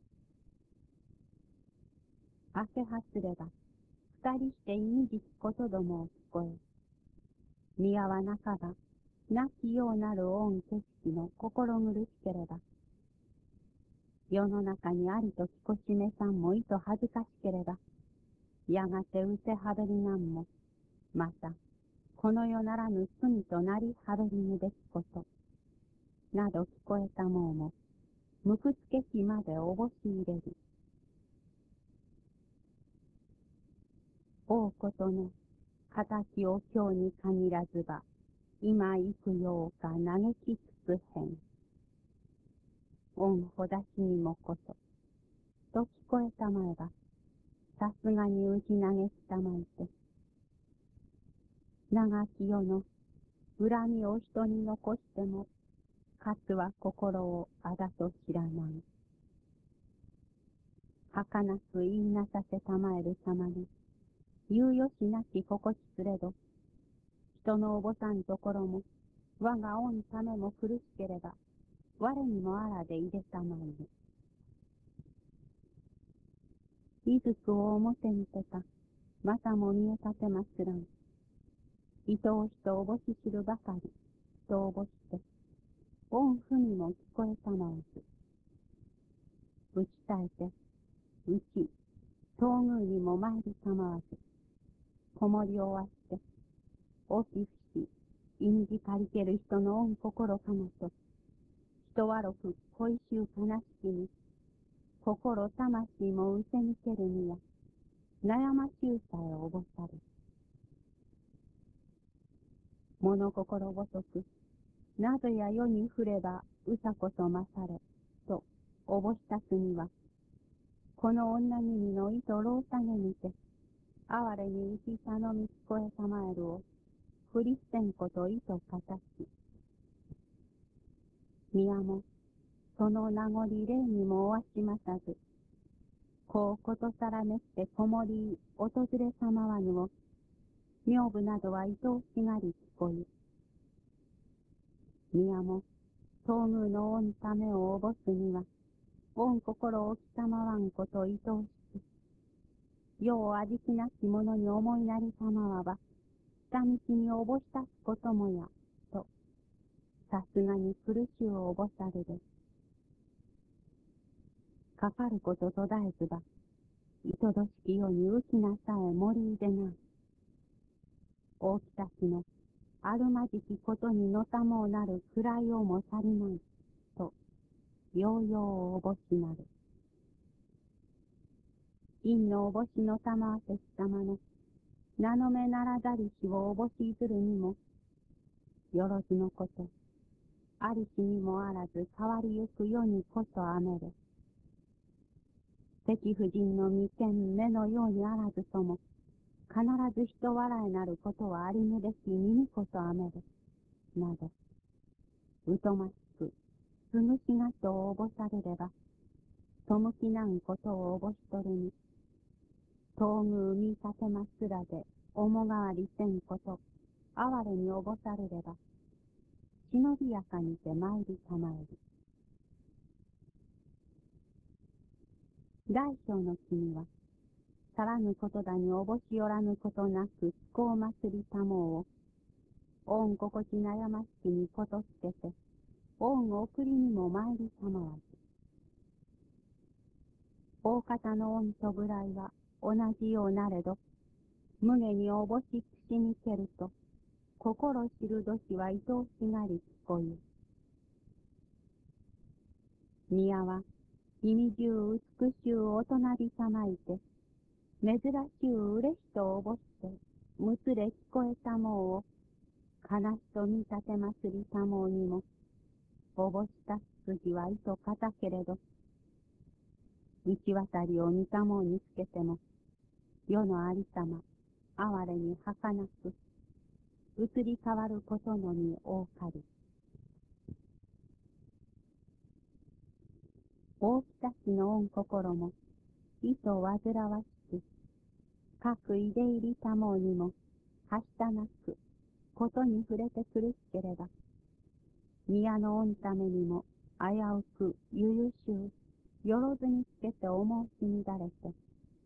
明けはすれば、二人していみじきことどもを聞こえ、宮は中が、なきようなる恩景色の心苦しければ、世の中にありときこしめさんもいと恥ずかしければ、やがてうせはべりなんも、また、この世ならぬ罪となりはべりぬべきこと、など聞こえたもうも、むくつけしまでおぼし入れる。大ことの、敵を今日に限らずば、今行くようか嘆きつつへん。恩ほだしにもこと、と聞こえたまえば、さすがに打ち投げしたまいて、長き世の恨みを人に残しても、かつは心をあだと知らない。儚く言いなさせたまえる様に、猶予しなき心地すれど、人のおぼさんところも、我が恩ためも苦しければ、我にもあらでいでたまいる。いずくを表にてた、またも見えたてますらん。愛おしとおぼし知るばかり、とおぼして、恩ふみも聞こえたまわず。打ち絶えて、うち、東宮にも参りたまわず、子守をわして、大きふし、いみじかりける人の恩心かなと、人わろく恋しゅう悲しきに、心魂もうせにけるにや、悩ましゅうさえおぼされ。物心ごとく、などや世に降ればうさことまされ、と、おぼしたすには、この女君の意図ろうさげにて、哀れにうち頼み聞こえたまえるを、振り捨てんこと意図かたし。宮も、その名残礼にもおわしまさず、こうことさらめして子守訪れさまわぬを、女房などは愛おしがり聞こい。宮も、東宮の恩ためをおぼすには、恩心をきたまわんこと愛おしく、世を味気なき者に思いなりたまわば、下道におぼしたすこともや、と、 さすがに苦しゅうおぼさるで。かかること途絶えずば、いとどしきよに浮きなさえ森いでな。大きたちのあるまじきことにのたもうなる暗いをも去りない、と、ようようおぼしなる。陰のおぼしのたまわせしさまの、名の目ならざりしをおぼしいずるにも、よろずのこと、ありしにもあらず変わりゆく世にこそあめれ。敵婦人の眉間目のようにあらずとも、必ず人笑いなることはありぬべき耳こそあめれ。など、疎ましく、すぐしがと応募されれば、背きなんことを応募しとるに、東宮見立てますらで、面変わりせんこと、哀れに応募されれば、忍びやかにて参りたまえる。大小の君は、さらぬことだにおぼしよらぬことなく、こう祭りたもうを、恩心地悩ましきにことつけて、恩送りにも参りたまわず。大方の恩とぐらいは同じようなれど、無下におぼし口にけると、心知る時は愛おしがり聞こゆ。宮は、意味中美しゅうお隣さまいて、珍しゅう嬉しとおぼして、むつれ聞こえたもうを、悲しと見立てますりたもうにも、おぼした筋は糸固けれど、道渡りを見たもうにつけても、世のありさま、哀れに儚く、移り変わることのに多かり。大きたちの恩心も、意図煩わしく、各いで入りたもうにも、はしたなく、ことに触れて苦しければ、宮の恩ためにも、危うく、ゆゆしゅう、よろずにつけて思うし乱れて、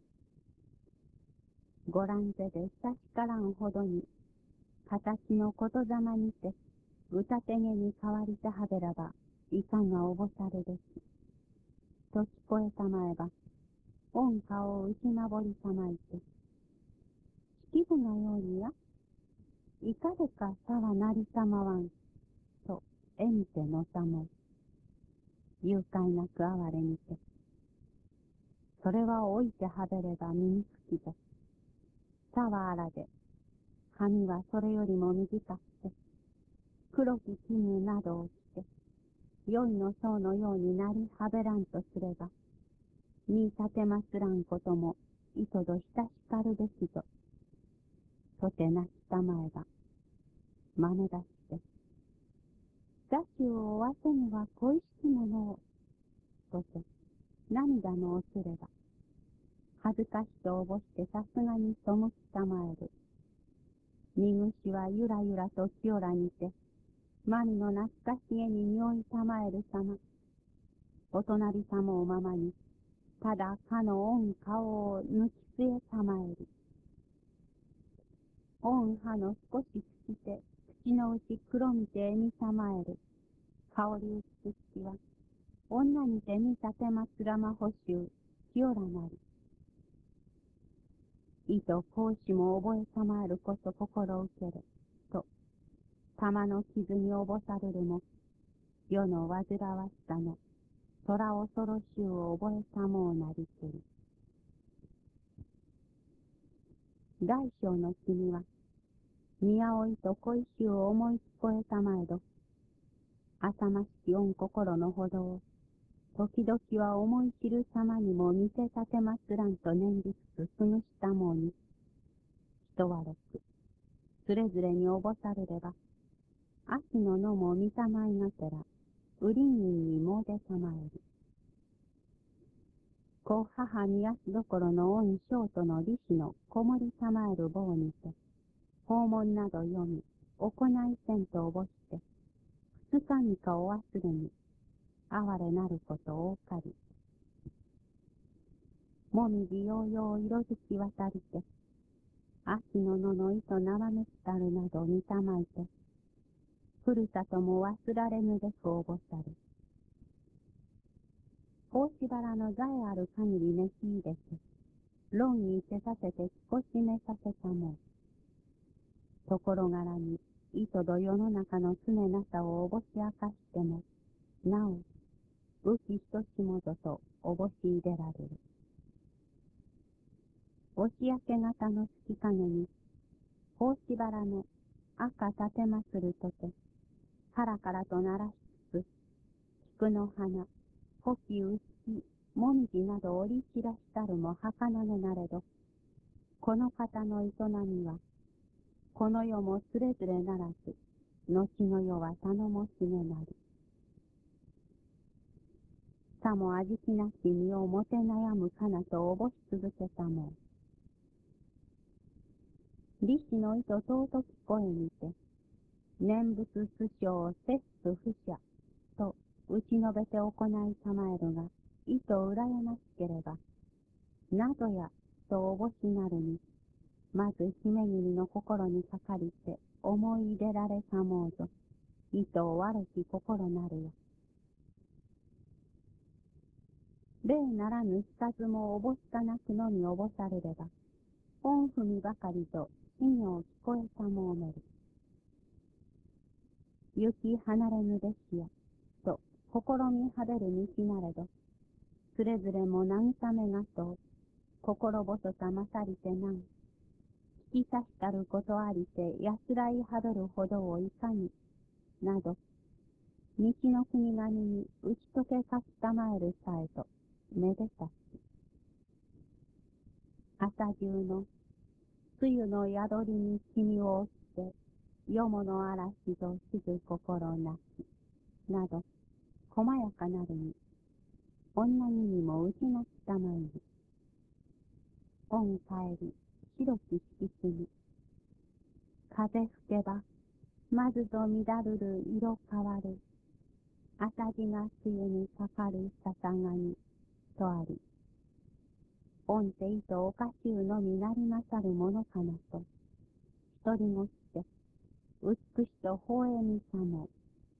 ご覧ぜで久しからんほどに、形のことざまにて、歌手げに変わりてはべらば、いかがおぼされべき。と聞こえたまえば、恩顔を打ちまぼりさまいて、式部のようにや、いかでかさはなりたまわん、と、えみてのさも、誘拐なく哀れにて、それは置いてはべれば身につきぞ。さはあらで、髪はそれよりも短くて、黒き絹などを着て、良いの僧のようになりはべらんとすれば、見立てますらんことも、いとど親しかるべきぞ。とてなきたまえば、豆出して、座主をおわせには恋しきものを、とて、涙のおつれば、恥ずかしとおぼしてさすがに背きたまえる。身ぐしはゆらゆらと清らにて、まみの懐かしげに匂いたまえるさま。お隣さまおままに、ただかの恩顔を抜き据えたまえる。恩葉の少しつきて、口の内黒みてえみたまえる。香り美しきは、女にて見立てますらまほしゅう、清らなり。意と講師も覚えたまえること心受けれ、と、玉の傷におぼされるも、世の煩わしさの、虎恐ろしゅうを覚えたもうなりけり。大小の君は、宮追いと恋しゅうを思い聞こえたまえど、浅ましき恩心のほどを、時々は思い知る様にも見せ立てますらんと念じつつすぐしたもうに、人はろく、それぞれにおぼされれば、秋の野も見たまいがてら、売り人にもうでたまえる。子母にやすどころの恩生との利子のこもりたまえる棒にて、訪問など読み、行いせんとおぼして、二日三日お忘れに、哀れなること多かり。もみじようよう色づき渡りて、秋の野の糸眺めつたるなど見たまいて、 ふるさとも忘られぬべくおぼさる。大しばらの財ある限り召し入れて、論に手させて聞こしめさせたもん。ところがらに、いとど世の中の常なさをおぼし明かしても、なお、浮きひとしもととおぼし入れられる。押し明け方の月影に、大しばらの赤立てまつるとて、からからと鳴らしつつ、菊の花、古希薄き、もみじなど織り散らしたるも儚げなれど、この方の営みは、この世もつれづれならず、後の世は頼もしげなり。さも味気なき身をもて悩むかなとおぼし続けたもん。利子の意と尊き声にて、念仏師匠摂津不捨と打ち述べて行いたまえるが、意と羨ましければ、などやとおぼしなるに、まず姫君の心にかかりて思い入れられたもうぞ、意と我き心なるや。例ならぬ聞かずもおぼしかなくのみおぼされれば、御文ばかりと信を聞こえたもうめる。行き離れぬべしや、と試みはべる道なれど、それぞれも慰めがと、心細さ勝りてなん、聞きさしたることありて安らいはべるほどをいかに、など、道の国神に打ち解けかきたまえるさえと、めでたし。朝中の、梅雨の宿りに君を押して、よもの嵐としず心なし、など、細やかなるに、女にも打ちなきたまえに、恩帰り、白き敷地に、風吹けば、まずと乱るる色変わる、朝地が梅雨にかかるささがに、とあり、恩ていとおかしゅうのみなりまさるものかなと、一人もして、美しと微笑みさも、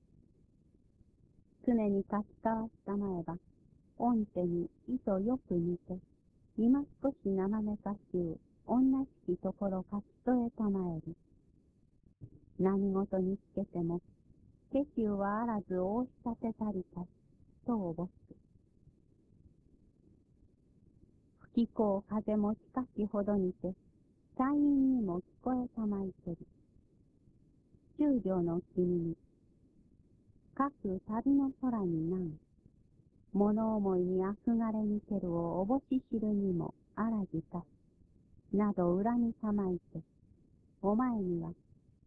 常に書き交わしたまえば、恩手に意とよく似て、今少し生めかしゅう、女しきところ書き添えたまえる。何事につけても、けしゅうはあらず申し立てたりかし、とおぼす。吹きこう風も近きほどにて、山陰にも聞こえたまいてる。中将の君に、各旅の空になん、物思いにあくがれにけるをおぼし知るにもあらじかし、など恨みたまいて、お前には、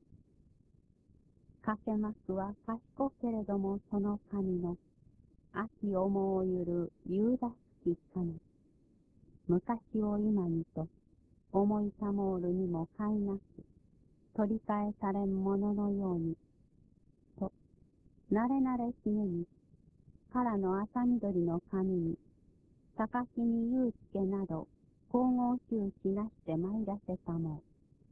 かけますは賢けれどもその神の、秋思うゆる夕立きかな。昔を今にと、思いたもうるにもかいなく、取り返されんもののように、と、なれなれしげに、からの朝緑の髪に、高木にゆうつけなど、神々しゅうしなして参らせたも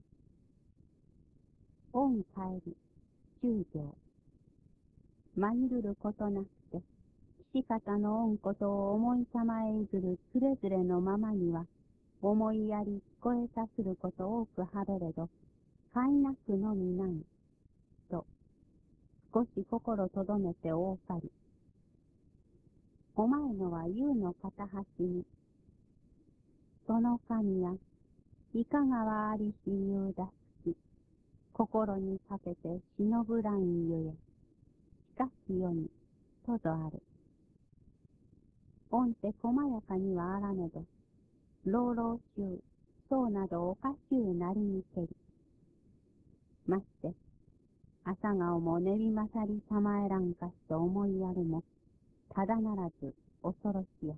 う。恩帰り、中将。まにるることなくて、岸方の恩ことを思いたまえいずるつれづれのままには、思いやり聞こえさすること多くはべれど、かいなくのみない、と、少し心とどめておかり。お前のは優の片端に、その神や、いかがはありし優だし、心にかけて忍ぶらんゆえ、しかしよに、とぞある。恩て細やかにはあらねど、老々しゅう、そうなどおかしゅうなりにけり。まして、朝顔も練りまさりたまえらんかしと思いやるも、ただならず恐ろしや。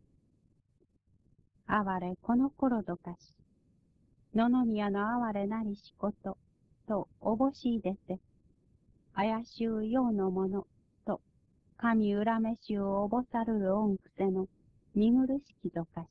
哀れこの頃どかし、野々宮の哀れなりしこと、とおぼしいでて、怪しゅうようのもの、と、神恨めしゅうおぼさるる恩癖の、見苦しきどかし。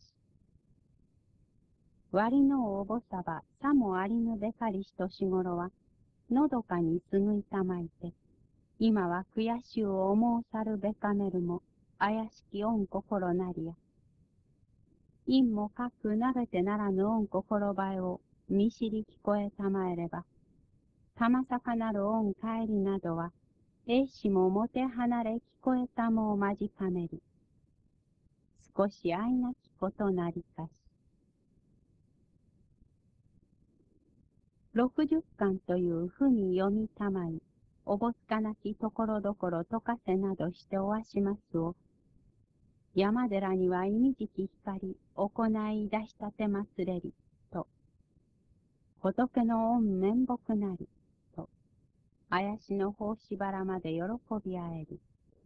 割のおぼさば、さもありぬべかりしとしごろは、のどかにすぐいたまいて、 今は悔しゅう思うさるべかめるも、怪しき御心なりや。陰もかくなべてならぬ御心ばえを見知り聞こえたまえれば、たまさかなる御帰りなどは、英しももて離れ聞こえたもをまじかめり。少し愛なきことなりかし。60巻というふに読みたまい、おぼつかなきところどころ溶かせなどしておわしますを、山寺には意味じき光、行い出したてまつれり、と、仏の御面目なり、と、怪しの法しばらまで喜びあえり。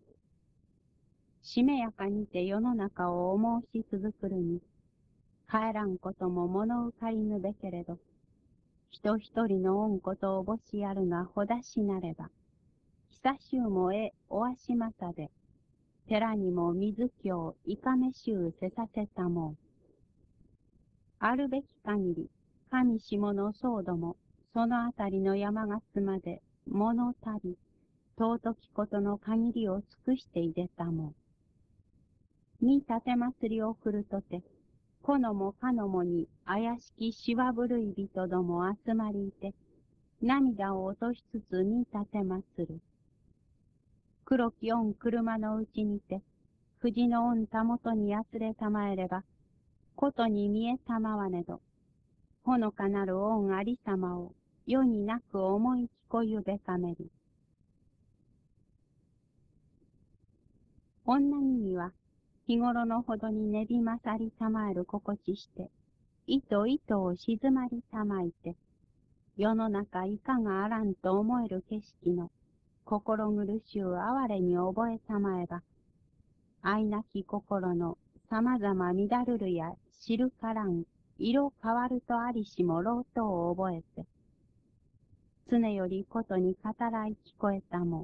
しめやかにて世の中を思うし続くるに、帰らんことも物浮かりぬべけれど、人一人の御ことをぼしやるがほだしなれば、久しゅうもおわしまさで、寺にも水京いかめしゅうせさせたもん。あるべき限り、神下の僧ども、そのあたりの山勝まで、物旅、尊きことの限りを尽くしていでたもん。に立て祭りを来るとて、このもかのもに怪しきしわぶるい人ども集まりいて、涙を落としつつに立て祭る。黒き御車のうちにて、藤の御たもとにやつれたまえれば、ことに見えたまわねど、ほのかなる御ありさまを世になく思い聞こゆべかめり。女には日頃のほどにねびまさりたまえる心地して、糸糸を静まりたまいて、世の中いかがあらんと思える景色の心苦しゅう哀れに覚えたまえば、愛なき心のさまざま乱るるや知るからん色変わるとありしもろうとを覚えて、常よりことに語らい聞こえたも、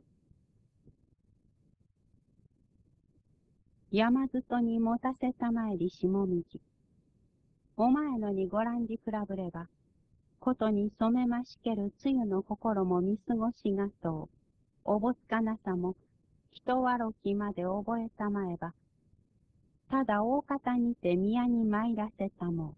山ずとに持たせたまえりしもみじ。お前のにご覧じ比べれば、ことに染めましけるつゆの心も見過ごしがとう、おぼつかなさも、人わろきまで覚えたまえば、ただ大方にて宮に参らせたも、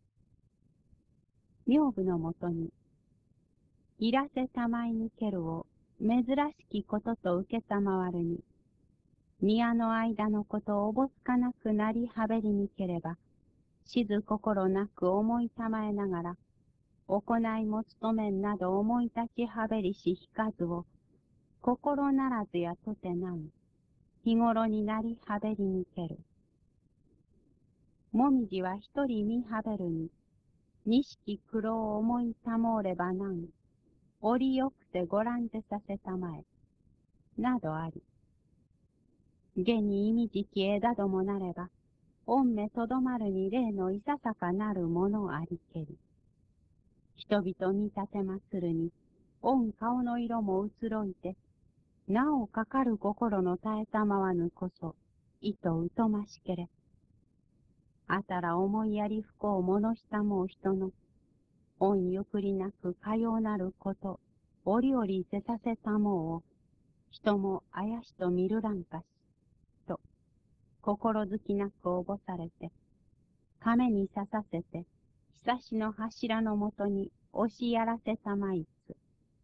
女房のもとに、いらせたまいにけるを、珍しきことと受けたまわるに、宮の間のことをおぼつかなくなりはべりにければ、しず心なく思いたまえながら、行いも務めんなど思い立ちはべりし引かずを、心ならずやとてなん、日頃になりはべりにける。もみじは一人見はべるに、錦黒を思いたもうればなん、折よくてご覧でさせたまえ、などあり。現に意味じき枝どもなれば、御目とどまるに例のいささかなるものありけり。人々見立てまするに、御顔の色も移ろいて、なおかかる心の絶えたまわぬこそ、意図疎ましけれ。あたら思いやり不幸を物したもう人の、恩ゆくりなくかようなること、折々せさせたもうを、人もあやしと見るらんかし、と、心づきなくおぼされて、亀に刺させて、ひさしの柱のもとに押しやらせたまいつ。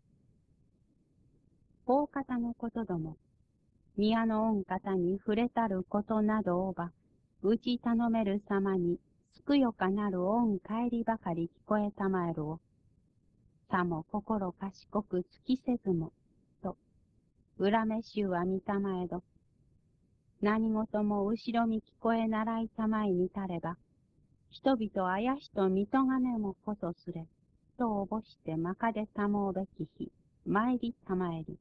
大方のことども、宮の御方に触れたることなどをば、うち頼める様に、すくよかなる御帰りばかり聞こえたまえるを、さも心賢く尽きせずも、と、恨めしゅうは見たまえど、何事も後ろ見聞こえ習いたまえにたれば、人々あやしと見とがめもことすれ、とおぼしてまかでたもうべき日、参りたまえり。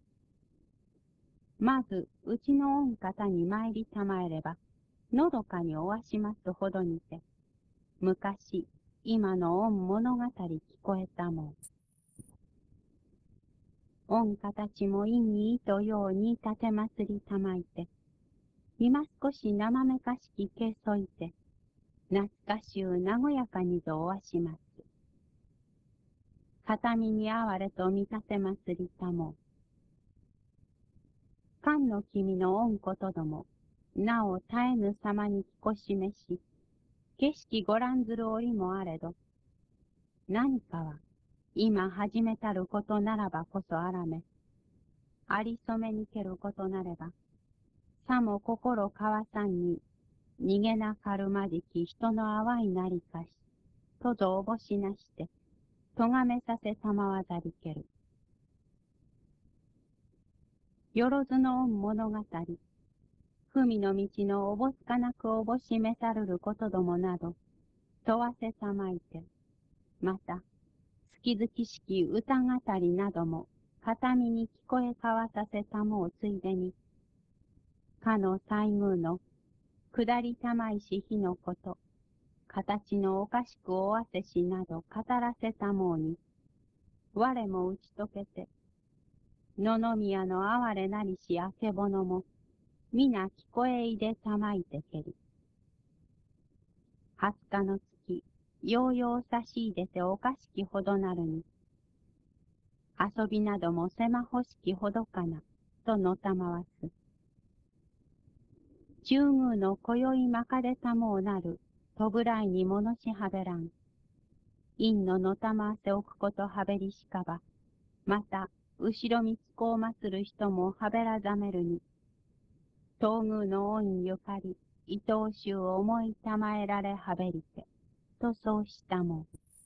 まず、うちの御方に参りたまえれば、のどかにおわしますほどにて、昔、今の御物語聞こえたもん。御形も意に糸ように立てまつりたまいて、今少し生めかしきけそいて、懐かしゅう和やかにぞおわします。形見に哀れと見立てまつりたもん。 漢の君の恩ことども、なお絶えぬ様に聞こしめし、景色ご覧ずる折もあれど、何かは今始めたることならばこそあらめ、ありそめにけることなれば、さも心かわさんに逃げなかるまじき人の淡いなりかし、とぞおぼしなして、とがめさせたまわざりける。よろずの恩物語、文の道のおぼつかなくおぼしめさるることどもなど、問わせたまいて、また、月々しき歌語りなども、片身に聞こえ交わさせたもうついでに、かの西宮の下りたまいし日のこと、形のおかしくおわせしなど語らせたもうに、我も打ち解けて、野々宮の哀れなりしあけぼのも、皆聞こえいでたまいてけり。20日の月、ようよう差し入れておかしきほどなるに、遊びなどもせまほしきほどかな、とのたまわす。中宮の今宵まかでたもうなる、とぶらいにものしはべらん。陰ののたまわせおくことはべりしかば、また、後ろみつこうまする人もはべらざめるに、東宮の恩ゆかり、伊藤衆を思いたまえられはべりて、とそうしたもん。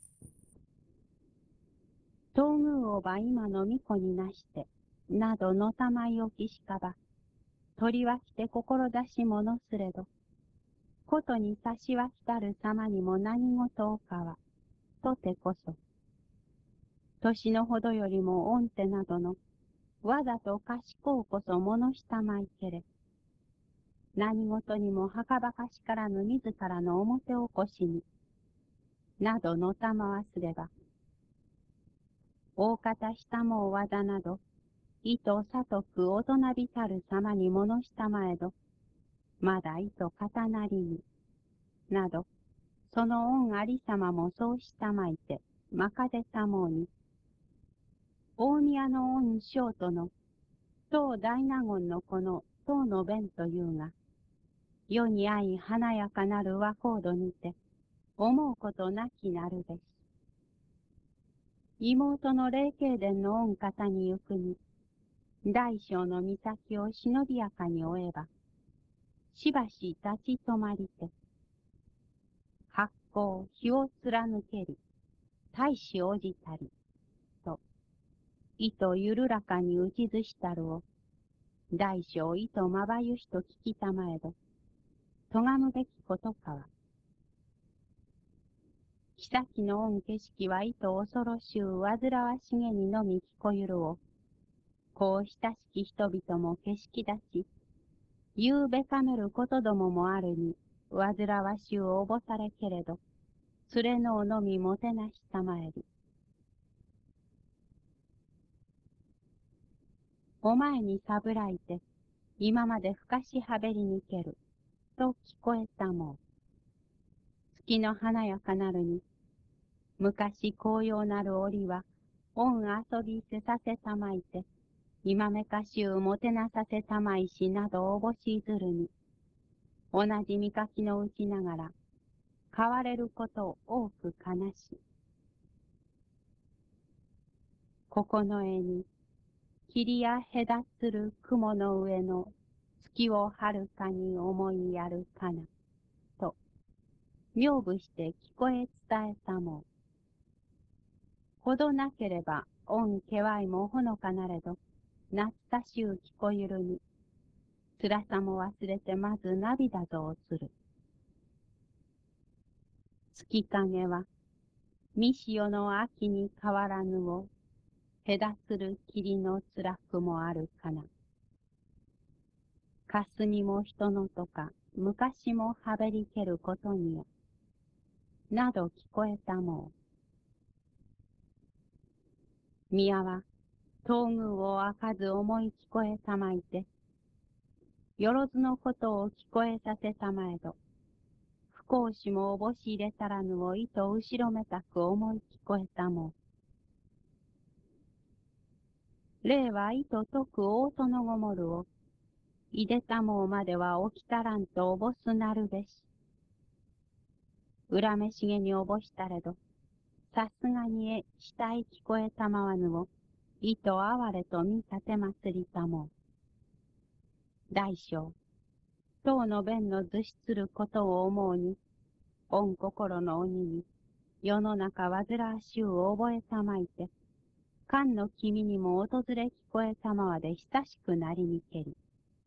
東宮をば今の巫女になして、などのたまいおきしかば、取りわきて志ものすれど、ことに差しわきたる様にも何事おかは、とてこそ、年のほどよりも恩手などの、わざと賢うこそ物したまいけれ、何事にもはかばかしからぬ自らの表起こしに、などのたまわすれば、大方したもう技など、意図さとく大人びたる様に物したまえど、まだ意図重なりに、など、その恩ありさまもそうしたまいて、まかでたもうに、大宮の恩将との、当大納言の子の当の弁というが、世に合い華やかなる和コードにて、思うことなきなるべし。妹の霊慶殿の恩方に行くに、大小の岬を忍びやかに追えば、しばし立ち止まりて、発光日を貫けり、大使応じたり、と、意図ゆるらかに打ちずしたるを、大小意図まばゆしと聞きたまえど、とがむべきことかは、妃の恩景色は意図恐ろしゅう煩わしげにのみ聞こゆるを、こう親しき人々も景色立ち、言うべかめることどももあるに、煩わしゅうおぼされけれど、連れのうのみもてなしたまえり。お前にさぶらいて、今までふかしはべりにける、と聞こえたもん。月の華やかなるに、昔紅葉なる折は、恩遊びせさせたまいて、今めかしゅうもてなさせたまいしなどおぼしずるに、同じ見かきのうちながら、変われること多く悲し。ここの絵に、霧や隔つる雲の上の月をはるかに思いやるかな、と、妙ぶして聞こえ伝えたもん。ほどなければ、恩けわいもほのかなれど、懐かしゅう聞こゆるに、辛さも忘れてまず涙ぞをつる。月影は、みしよの秋に変わらぬを、隔つる霧の辛くもあるかな。霞も人のとか、昔もはべりけることにや、など聞こえたもう。宮は、東宮を開かず思い聞こえたまいて、よろずのことを聞こえさせたまえど、不幸しもおぼし入れたらぬを意図後ろめたく思い聞こえたもん。霊は意図解く大とのごもるを、 いでたもうまでは起きたらんとおぼすなるべし。恨めしげにおぼしたれど、さすがに死体聞こえたまわぬを、意と哀れと見立てまつりたもう。大将、当の弁の図することを思うに、御心の鬼に、世の中煩わしゅう覚えたまいて、官の君にも訪れ聞こえたまわで親しくなりにけり。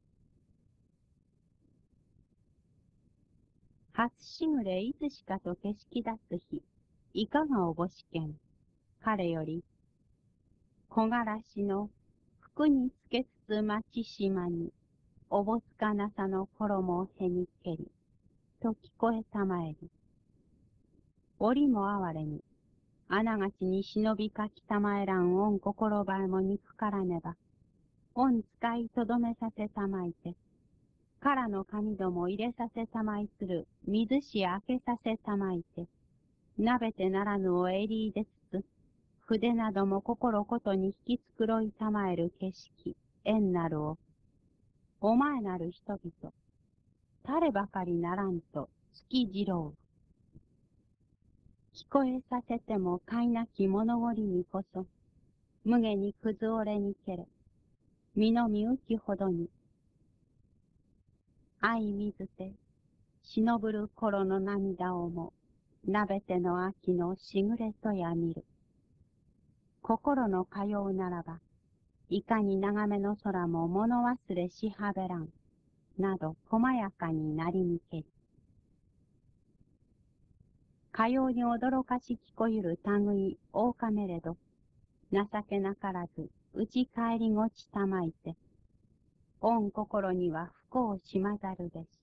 初しぐれいつしかと景色出す日、いかがおぼしけん。彼より、木枯らしの服につけつつ町島に、おぼつかなさの衣をへにけり、と聞こえたまえり。折も哀れに、あながちに忍びかきたまえらん御心ばえも憎からねば、御使いとどめさせたまいて、からの紙ども入れさせたまいする水し開けさせたまいて、鍋てならぬを襟でつつ、筆なども心ことに引き繕いたまえる景色、縁なるを、お前なる人々、誰ばかりならんと、月次郎。聞こえさせてもかいなき物ごりにこそ、無下にくずおれにけれ、身の身浮きほどに、愛水て、しのぶる頃の涙をも、なべての秋のしぐれとやみる。心のかようならば、いかに長めの空も物忘れしはべらん、など細やかになりにけり。かように驚かし聞こゆる類大かめれど、情けなからず、うち帰りごちたまいて、御心には不幸しまざるべし。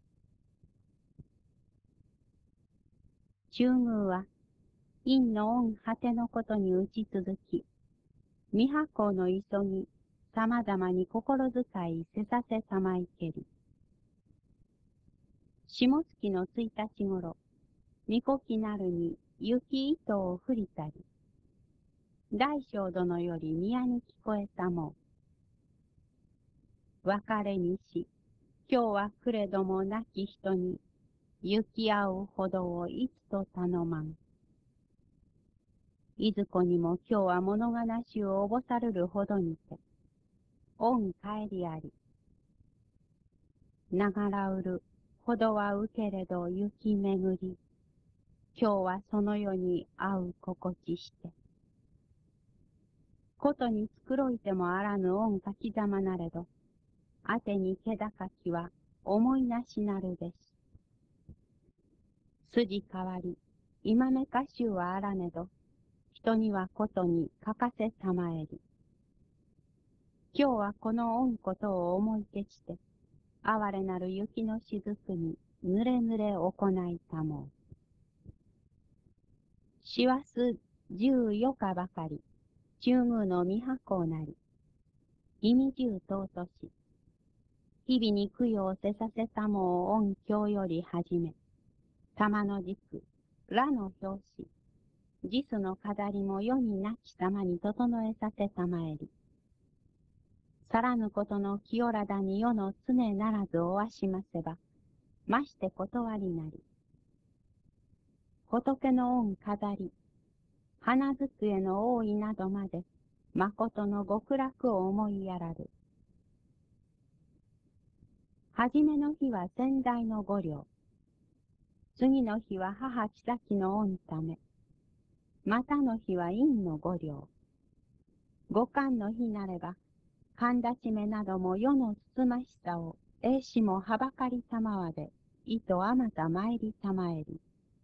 中宮は、陰の御果てのことに打ち続き、未発行の急ぎ、さまざまに心遣いせさせたまいけり。下月の1日ごろ、みこきなるに雪糸を降りたり、大将殿より宮に聞こえたもん。別れにし、今日はくれども亡き人に、行き合うほどをいつと頼まん。いずこにも今日は物悲しゅうおぼさるるほどにて、御帰りあり。ながらうる、ほどはうけれど雪めぐり、今日はその世に会う心地して。ことに繕いてもあらぬ御書きざまなれど、あてに気高きは思いなしなるべし。筋変わり、今めかしゅうはあらねど、人にはことに欠かせたまえり。今日はこの御ことを思いけして、哀れなる雪のしずくにぬれぬれ行いたもう。師走14日ばかり、中宮の御箱をなり、意味中尊し、日々に供養せさせたもを御教よりはじめ、玉の軸、羅の表紙、実の飾りも世になき様に整えさせたまえり、さらぬことの清らだに世の常ならずおわしませば、まして断りなり。仏の御飾り、花机の多いなどまで、誠の極楽を思いやらる。はじめの日は先代の御領。次の日は母妃の御ため。またの日は院の御領。五冠の日なれば、神立ち目なども世のつつましさを、英しもはばかりたまわで、意とあまた参りたまえり。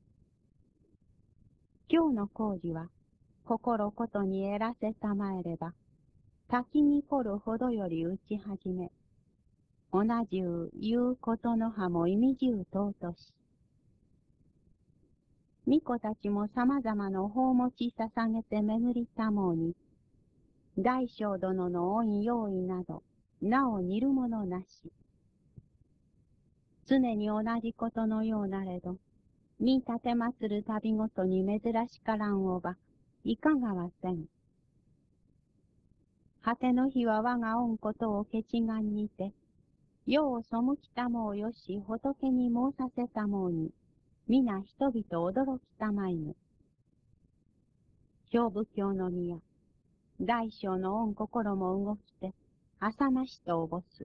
今日の工事は、心ことに得らせたまえれば、滝に凝るほどより打ち始め、同じう言うことの葉も意味じゅう尊し、巫女たちも様々な宝物捧げて巡りたもうに、大将殿の御用意など、なお似るものなし。常に同じことのようなれど、見立てまつる旅ごとに珍しからんおば、いかがはせん。果ての日は我が御ことをケチがんにて、 世を背きたもうよし、仏に申させたもうに、皆人々驚きたまいぬ。小仏教の宮、大小の御心も動きて、浅なしとおぼす。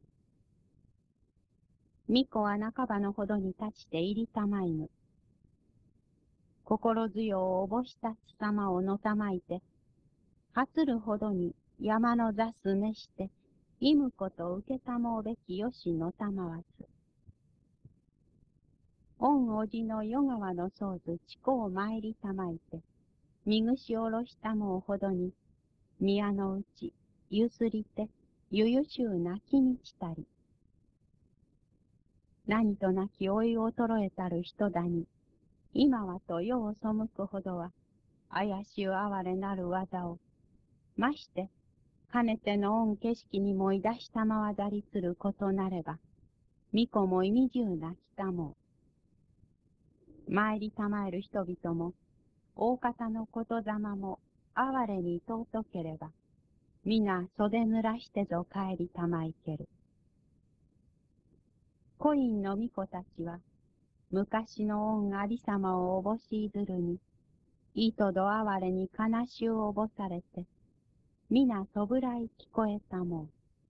巫女は半ばのほどに立ちて入りたまいぬ。心強をおぼしたつ様をのたまいて、はつるほどに山の座すめして、いむこと受けたもうべきよしのたまわず。御おじの夜川の僧図、地高を参りたまいて、みぐしおろしたもうほどに、宮のうち、ゆすりて、ゆゆしゅう泣きにちたり。何となき老い衰えたる人だに、今はと世を背くほどは、怪しゅう哀れなる技を、まして、かねての御景色にもいだしたまわざりすることなれば、巫女も意味じゅうなきたもう。参りたまえる人々も、大方のことざまも、哀れに尊ければ、皆袖濡らしてぞ帰りたまいける。コインの巫女たちは、昔の御ありさまをおぼしいずるに、いとど哀れに悲しゅうおぼされて、皆そぶらい聞こえたも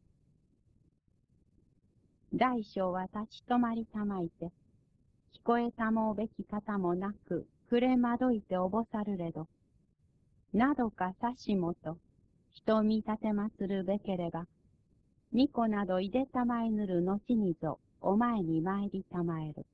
う。大小は立ち止まりたまいて、聞こえたもうべき方もなく、くれまどいておぼさるれど、などかさしもと、人見立てまするべければ、巫女などいでたまえぬる後にぞ、お前に参りたまえる。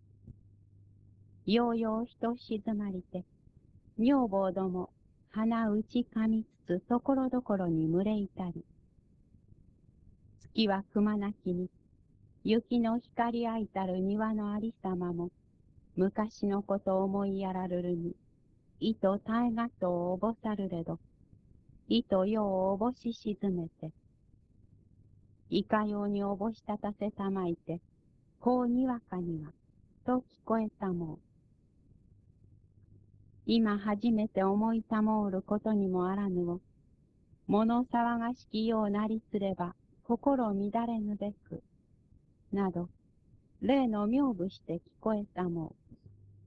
ようよう人静まりて、女房ども、鼻打ち噛みつつ、ところどころに群れいたり。月はくまなきに、雪の光あいたる庭のありさまも、昔のこと思いやらるるに、いと大河とおぼさるれど、いと世をおぼし沈めて、いかようにおぼしたたせたまいて、こうにわかには、と聞こえたもう。今初めて思いたもうることにもあらぬを、物騒がしきようなりすれば、心乱れぬべく、など、例の妙部して聞こえたもう。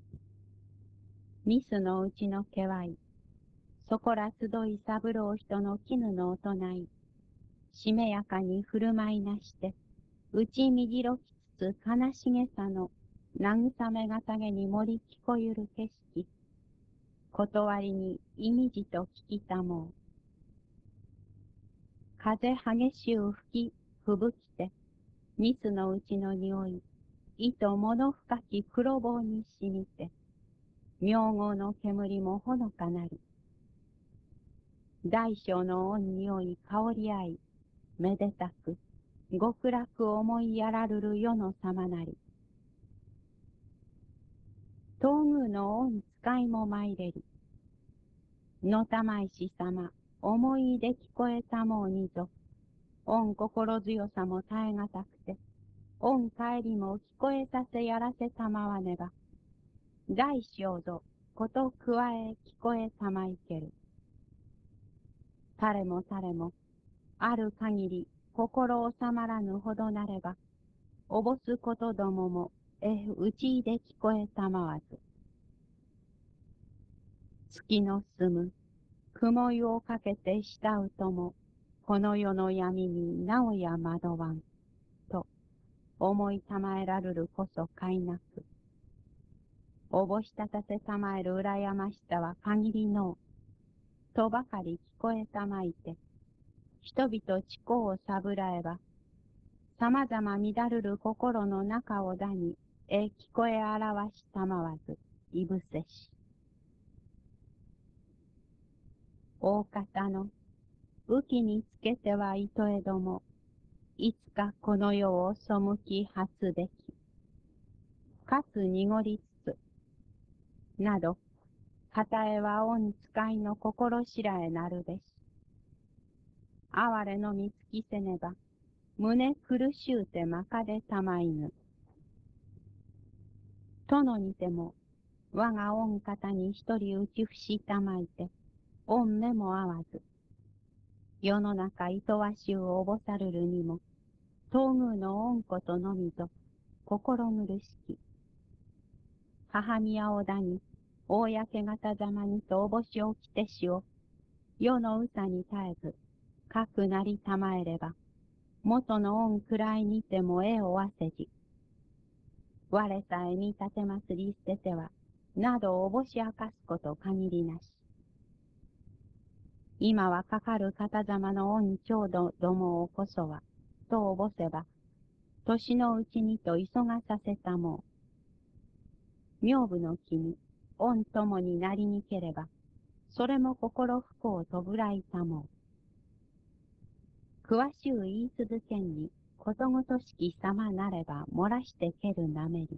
ミスのうちのけわい、そこら集い三郎人の絹のおとないしめやかに振る舞いなして、うちみじろきつつ悲しげさの慰めがたげに森聞こゆる景色、断りに意味じと聞きたもう。風激しゅう吹き、吹雪きて、ミスのうちの匂い、糸物深き黒棒にしみて、妙合の煙もほのかなり、大小の恩匂い香り合い、めでたく、極楽思いやらるる世の様なり。東宮の恩使いも参れり。のたまいし様、思い出聞こえたもうにぞ、恩心強さも絶えがたくて、恩帰りも聞こえさせやらせたまわねば、大小ぞ、こと加え聞こえたまいける。誰も誰も、ある限り心収まらぬほどなれば、おぼすことどもも、うちで聞こえたまわず。月の住む、雲湯をかけて慕うとも、この世の闇になおや惑わん、と思いたまえらるるこそかいなく。おぼしたたせたまえる羨ましさは限りのう、とばかり聞こえたまいて、人々知行をさぶらえば、様々乱るる心の中をだに、聞こえ表したまわず、いぶせし。大方の、雨季につけてはいとえども、いつかこの世を背き発べき、かつ濁りつつ、など、片えは恩使いの心しらえなるべし。哀れのみつきせねば、胸苦しゅうてまかでたまいぬ。殿にても、我が恩方に一人打ち伏したまいて、恩目も合わず、世の中いとわしゅうおぼさるるにも、 東宮の恩子とのみぞ、心苦しき。母宮をだに、公方ざまにとおぼしをきてしを、世のうさに絶えず、かくなりたまえれば、元の恩くらいにても絵をわせじ。我さえ見立てますり捨てては、などおぼし明かすこと限りなし。今はかかる方ざまの恩長どもをこそは、とおぼせば、年のうちにと急がさせたもう。名部の木に、恩ともになりにければ、それも心不幸とぶらいたもう。詳しゅう言い続けんに、ことごとしき様なれば漏らしてけるなめり。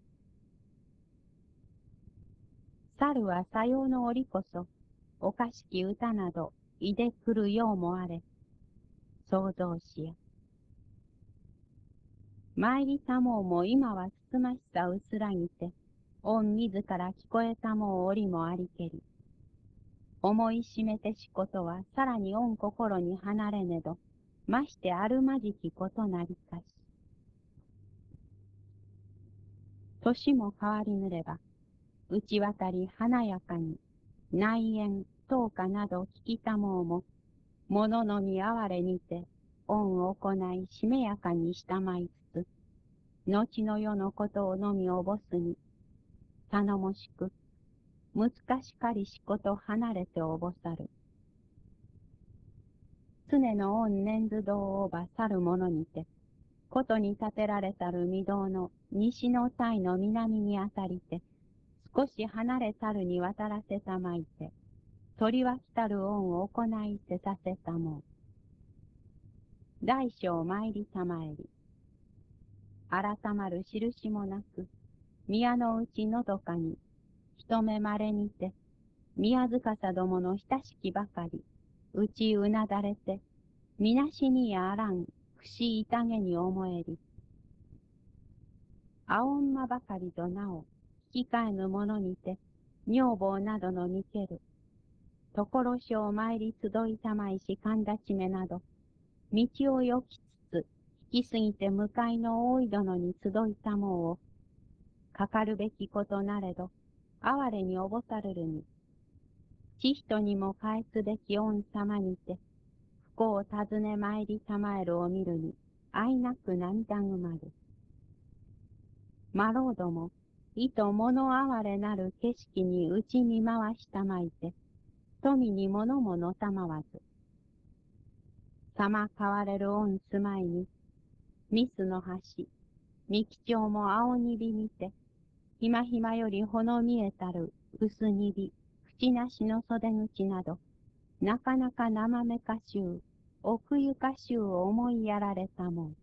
猿はさようの折こそ、おかしき歌など、いでくるようもあれ。想像しや。参りたもうも今はつつましさ薄らぎて、御自ら聞こえたもう折もありけり。思いしめてしことはさらに御心に離れねど、ましてあるまじきことなりかし。年も変わりぬれば、内渡り華やかに、内縁、灯火など聞きたもうも、物のみ哀れにて、恩を行いしめやかにしたまいつつ、後の世のことをのみおぼすに、頼もしく、難しかりしこと離れておぼさる。常の恩念図道をば去る者にて、ことに建てられたる御堂の西の台の南にあたりて、少し離れたるに渡らせたまいて、取り分きたる恩を行いせさせたもう。大小参りたまえり。改まる印もなく、宮の内のどかに、一目まれにて、宮司どもの親しきばかり、うちうなだれて、みなしにやあらん、不思いたげに思えり。青馬ばかりとなお、引き換えぬものにて、女房などの見ける。ところしょう参り集いたまいし神立ちめなど、道をよきつつ、引きすぎて向かいの大井殿に集いたもうを、かかるべきことなれど、哀れにおぼさるるに、ち人にも返すべき恩様にて、不幸を尋ね参りたまえるを見るに、愛なく涙ぐまる。まろうども、いと物哀れなる景色にうちに回したまいて、富に物ものたまわず。さま変われる恩住まいに、ミスの橋、三木町も青にび見て、ひまひまよりほの見えたる薄にび、縁なしの袖口など、なかなか生めかしゅう、奥ゆかしゅう思いやられたもん。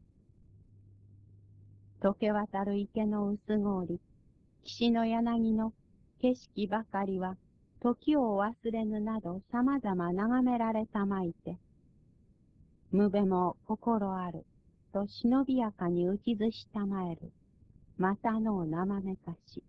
溶け渡る池の薄氷、岸の柳の景色ばかりは、時を忘れぬなど様々眺められたまいて、無べも心ある、と忍びやかに打ちずしたまえる、またの生めかし。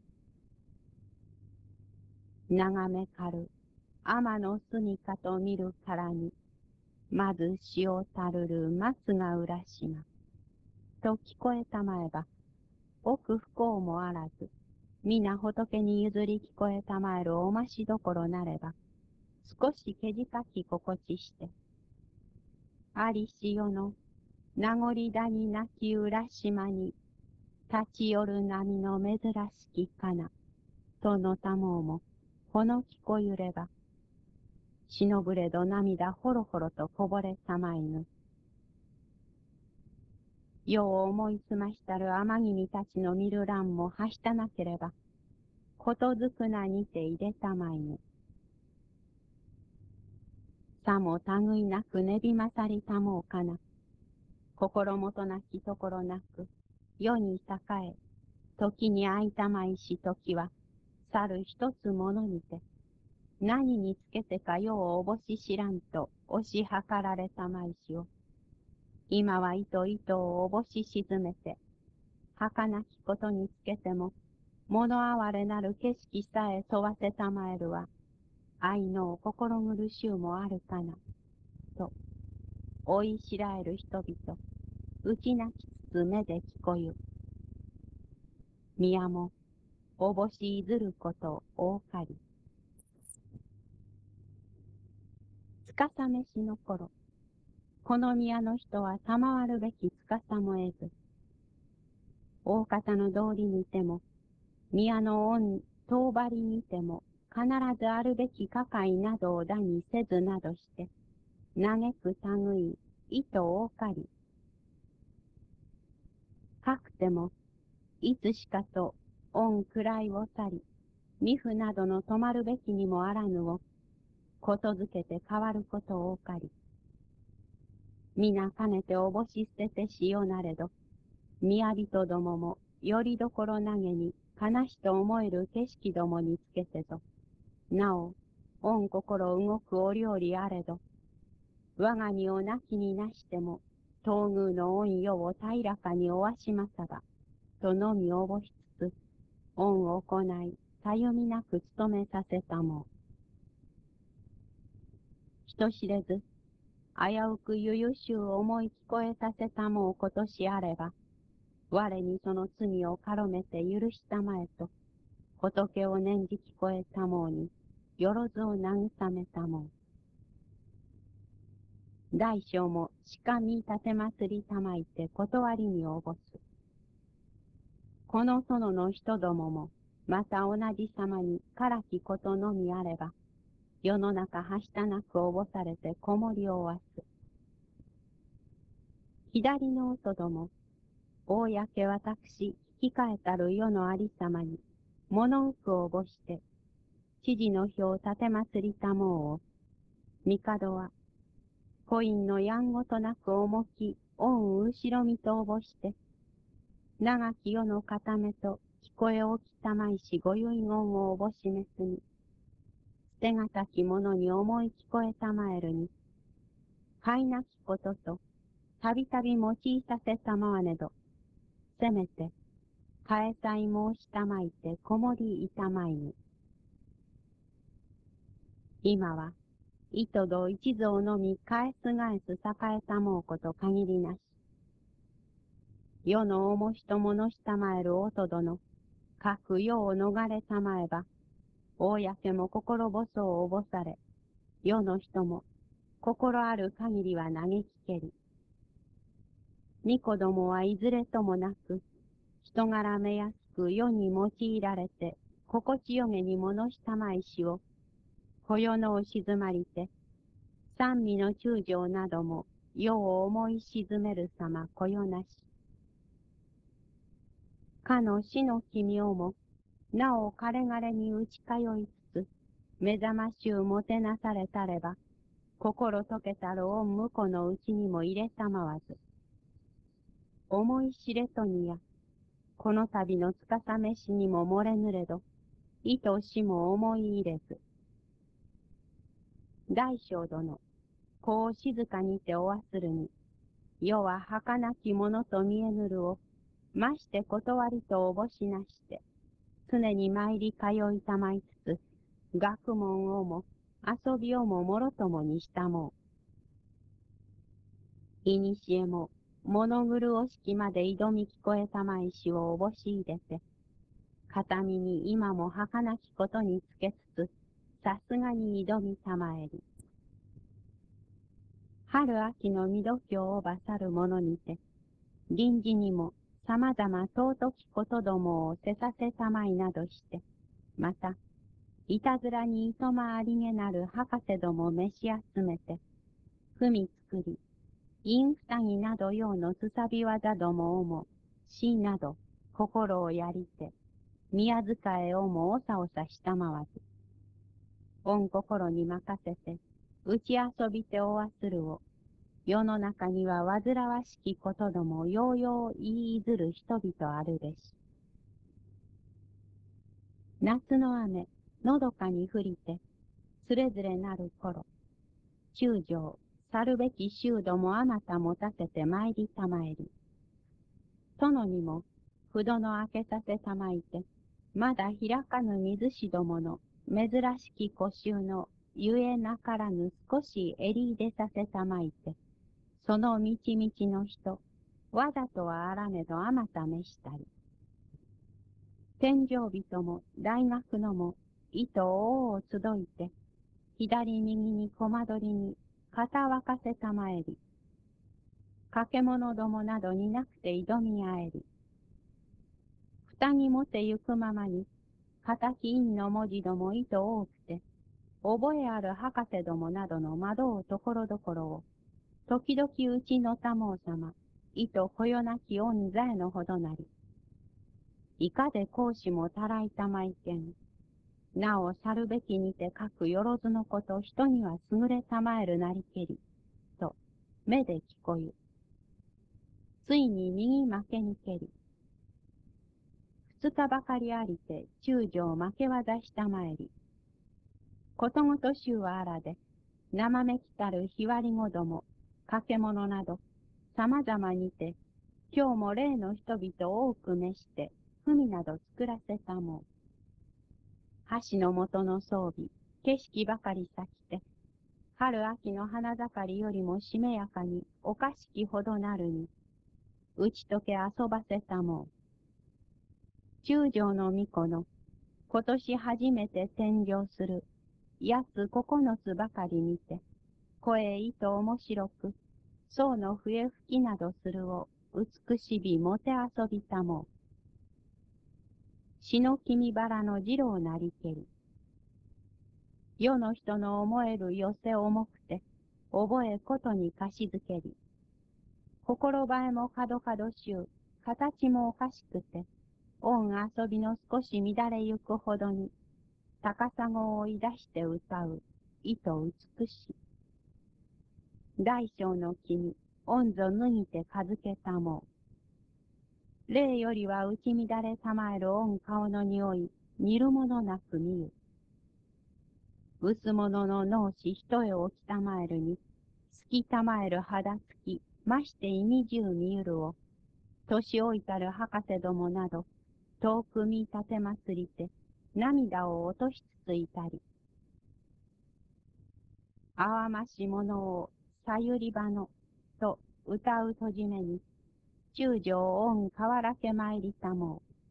眺めかる、天の住かと見るからに、まず潮たるる松が浦島、と聞こえたまえば、奥不幸もあらず、皆仏に譲り聞こえたまえるおましどころなれば、少しけじかき心地して、ありし世の名残谷なき浦島に、立ち寄る波の珍しきかな、とのたもうも、ほのきこゆれば、しのぶれど涙ほろほろとこぼれたまいぬ。世を思いすましたる天君たちの見る欄もはしたなければ、ことずくなにて入れたまいぬ。さも類なくねびまさりたもうかな。心もとなきところなく、世に栄え、時に空いたまいし時は、去る一つものにて、何につけてか世をおぼし知らんと押し量られたまいしを、今は糸糸をおぼし沈めて、儚きことにつけても、物哀れなる景色さえ問わせたまえるは、愛の心苦しゅうもあるかな、と、追いしらえる人々、 打ち泣きつつ目で聞こゆ。宮も、おぼしいずること大かり。つかさめしの頃、この宮の人は賜るべきつかさも得ず、大方の通りにても、宮の恩遠張りにても、必ずあるべき家会などをだにせずなどして、嘆く類い、意図多かり。かくても、いつしかと恩位を去り、未府などの止まるべきにもあらぬを、ことづけて変わること多かり。皆かねておぼし捨ててしよなれど、宮人どももよりどころ投げに悲しと思える景色どもにつけてぞ、なお、恩心動くお料理あれど、我が身をなきになしても、東宮の恩世を平らかにおわしまさば、とのみおぼしつつ、恩を行い、たゆみなく務めさせたも。人知れず、危うくゆゆしゅう思い聞こえさせたもうことしあれば、我にその罪を軽めて許したまえと、仏を念じ聞こえたもうに、よろずを慰めたもう。大将も鹿見立て祭りたまいて断りに応募す。この園の人どもも、また同じ様にからきことのみあれば、世の中はしたなく応募されてこもりをわす。左の音ども、公私、引き換えたる世のありさまに、物うく応募して、知事の表立て祭りたもうを、帝は、コインのやんごとなく重き恩後ろみと応募して、長き世の固めと聞こえおきたまいしご遺言をおぼしめすに、捨てがたきものに思い聞こえたまえるに、快なきことと、たびたび用いさせたまわねど、せめて、返さい申したまいてこもりいたまいに。今は、糸戸一蔵のみ返す栄えたもうこと限りなし。世の重しと物したまえる音殿、各世を逃れたまえば、公も心細をおぼされ、世の人も心ある限りは嘆きけり。巫女どもはいずれともなく、人柄めやすく世に用いられて、心地よげに物したまいしを、こ世のを静まりて、三味の中将なども世を思い沈める様こよなし。かの死の奇妙も、なおかれがれに打ち通いつつ、目覚ましゅうもてなされたれば、心溶けたる御婿のうちにも入れたまわず。思い知れとにや、この度のつかさめしにも漏れぬれど、意としも思い入れず。大将殿、こう静かにておわするに、世は儚きものと見えぬるを、まして断りとおぼしなして、常に参り通いたまいつつ、学問をも遊びをももろともにしたもう。いにしえも、物狂おしきまで挑み聞こえたまいしをおぼし入れて、片身に今も儚きことにつけつつ、さすがに挑みたまえり。春秋の見度胸をばさるものにて、臨時にも様々尊きことどもをせさせたまいなどして、また、いたずらにいとまありげなる博士ども召し集めて、文作り、陰二木など用のすさび技どもをも、死など心をやりて、宮使いをもおさおさしたまわず、御心に任せて、打ち遊びておわするを、世の中には煩わしきことどもようよう言いずる人々あるべし。夏の雨、のどかに降りて、つれづれなる頃、中将、去るべき衆どもあまた持たせて参りたまえり。殿にも、不度の開けさせたまいて、まだ開かぬ水しどもの珍しき古衆のゆえなからぬ少し襟出させたまいて、そのみちみちの人、 わざとはあらねどあまためしたり。天上人も大学のも、意と王を集いて、左右に小間取りに、肩沸かせたまえり。かけ者どもなどになくて挑み合えり。蓋に持てゆくままに、仇印の文字ども意と多くて、覚えある博士どもなどの窓をところどころを、時々うちの多毛様、意とこよなき恩ざえのほどなり。いかで講師もたらいたまいけん。なお去るべきにて書くよろずのこと人には優れたまえるなりけり。と、目で聞こゆ。ついに右負けにけり。二日ばかりありて中将負け技したまえり。ことごと衆はあらで、生めきたる日割りごども、かけ者など、様々にて、今日も例の人々多く召して、文など作らせたもん。橋の元の装備、景色ばかり咲きて、春秋の花盛りよりもしめやかにおかしきほどなるに、打ち解け遊ばせたもん。中将の巫女の、今年初めて誕生する、やつ9つばかり見て、声意と面白く、層の笛吹きなどするを、美しびもて遊びたもん。死の君バラの次郎なりけり。世の人の思える寄せ重くて、覚えことに貸し付けり。心映えも角々しゅう、形もおかしくて、音遊びの少し乱れゆくほどに、高砂を追い出して歌う、意と美しい。大小の君、音ぞ脱ぎてかずけたもん。霊よりは打ち乱れたまえる音顔の匂い、見るものなく見ゆ。薄物の脳死一重をきたまえるに、すきたまえる肌つき、まして意味中見ゆるを、年老いたる博士どもなど、遠く見立てまつりて、涙を落としつついたり。あわましものを、さゆりばの、と歌うとじめに、中将恩かわらけまいりたもう。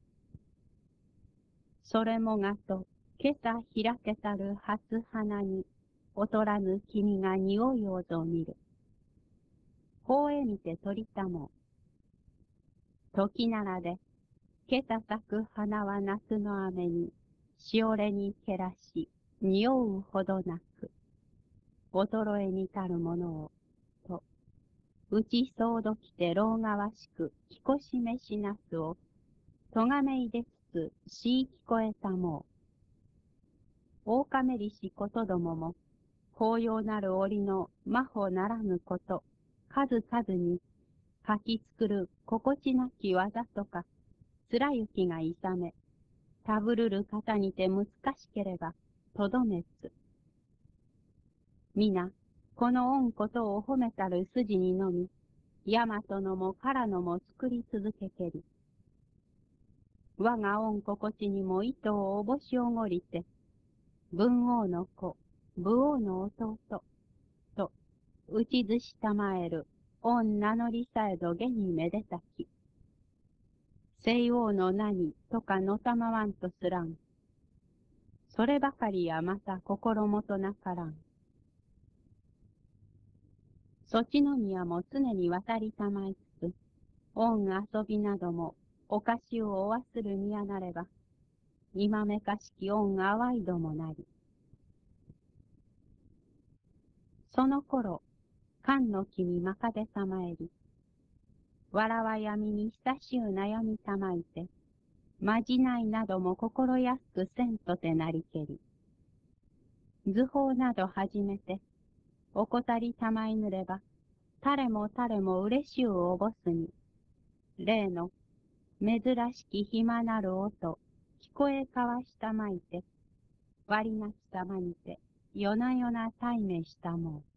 それもがと、今朝開けたる初花に、劣らぬ君が匂いをぞ見る。ほえ見て取りたもう。時ならで、今朝咲く花は夏の雨に、しおれにけらし、匂うほどなく、衰えにたるものを、と、うちそうどきて老がわしく、きこしめしなすを、とがめいでつつ、しい聞こえたもう。大かめりしことどもも、紅葉なる折の魔法ならぬこと、数々に、書き作る心地なき技とか、貫雪がいさめ、たぶるる方にて難しければ、とどめつ。皆、この恩ことを褒めたる筋にのみ、大和のもからのも作り続けけり。我が恩心地にも糸をおぼしおごりて、文王の子、武王の弟、と、打ちずしたまえる、恩名乗りさえどげにめでたき。西王の何とかのたまわんとすらん。そればかりやまた心もとなからん。そちの宮も常に渡りたまいつつ、恩遊びなどもお菓子をお忘るにやなれば、今めかしき恩淡いどもなり。その頃、漢の君まかでさまえり、わらわ闇に久しゅう悩みたまいて、まじないなども心安くせんとてなりけり。図法など始めて、おこたりたまいぬれば、誰も誰も嬉しゅうおぼすに、例の珍しき暇なる音、聞こえ交わしたまいて、割なきさまにて、夜な夜な対面したもん。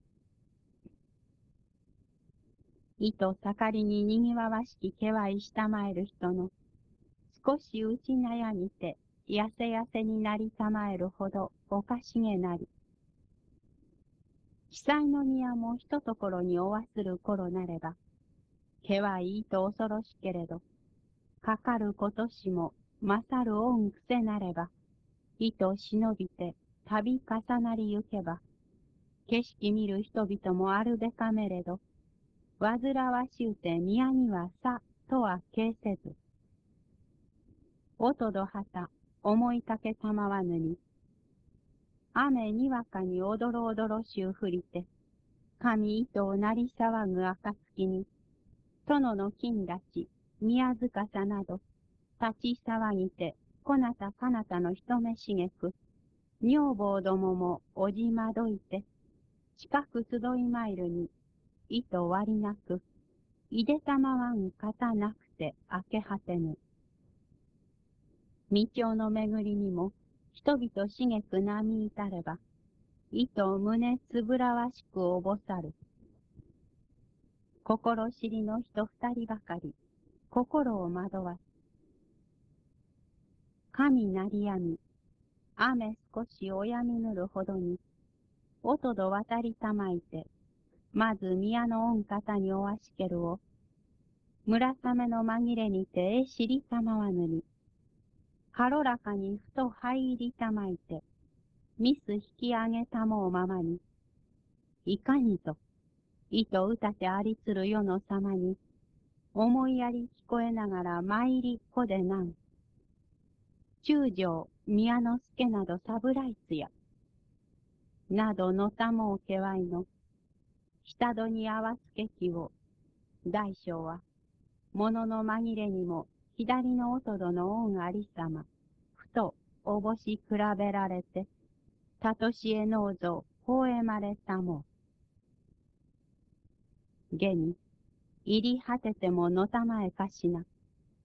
意と盛りににぎわわしきけわいしたまえる人の、少し打ち悩みて、やせやせになりたまえるほどおかしげなり。記載の宮もひとところにおわする頃なれば、 毛はいいと恐ろしけれど、かかることしも勝る恩癖なれば、意と忍びて度重なりゆけば、景色見る人々もあるべかめれど、煩わしゅうて宮にはさとは形せず、おとどはた思いかけたまわぬに、雨にわかにおどろおどろしゅう降りて、神糸を鳴り騒ぐ暁に、殿の金立ち、宮塚さなど、立ち騒ぎて、こなたかなたの人目しげく、女房どももおじまどいて、近く集い参るに、糸割りなく、いでたまわん方なくて明け果てぬ。道夫の巡りにも、人々しげく波至れば、糸胸つぶらわしくおぼさる。心知りの人二人ばかり、心を惑わす。神鳴りやみ、雨少しおやみぬるほどに、おとど渡りたまいて、まず宮の御方におわしけるを、村雨の紛れにてえ知りたまわぬに、軽らかにふと入りたまいて、ミス引き上げたもうままに、いかにと、糸うたてありつる世の様に、思いやり聞こえながら参りこでなん。中将、宮之助などサブライツや、などのたもうけわいの、下戸に合わすけきを、大将は、物の紛れにも、左のおとどの恩ありさま、ふとおぼし比べられて、たとしえのうぞ、ほえまれたも。げに、入り果ててものたまえかしな。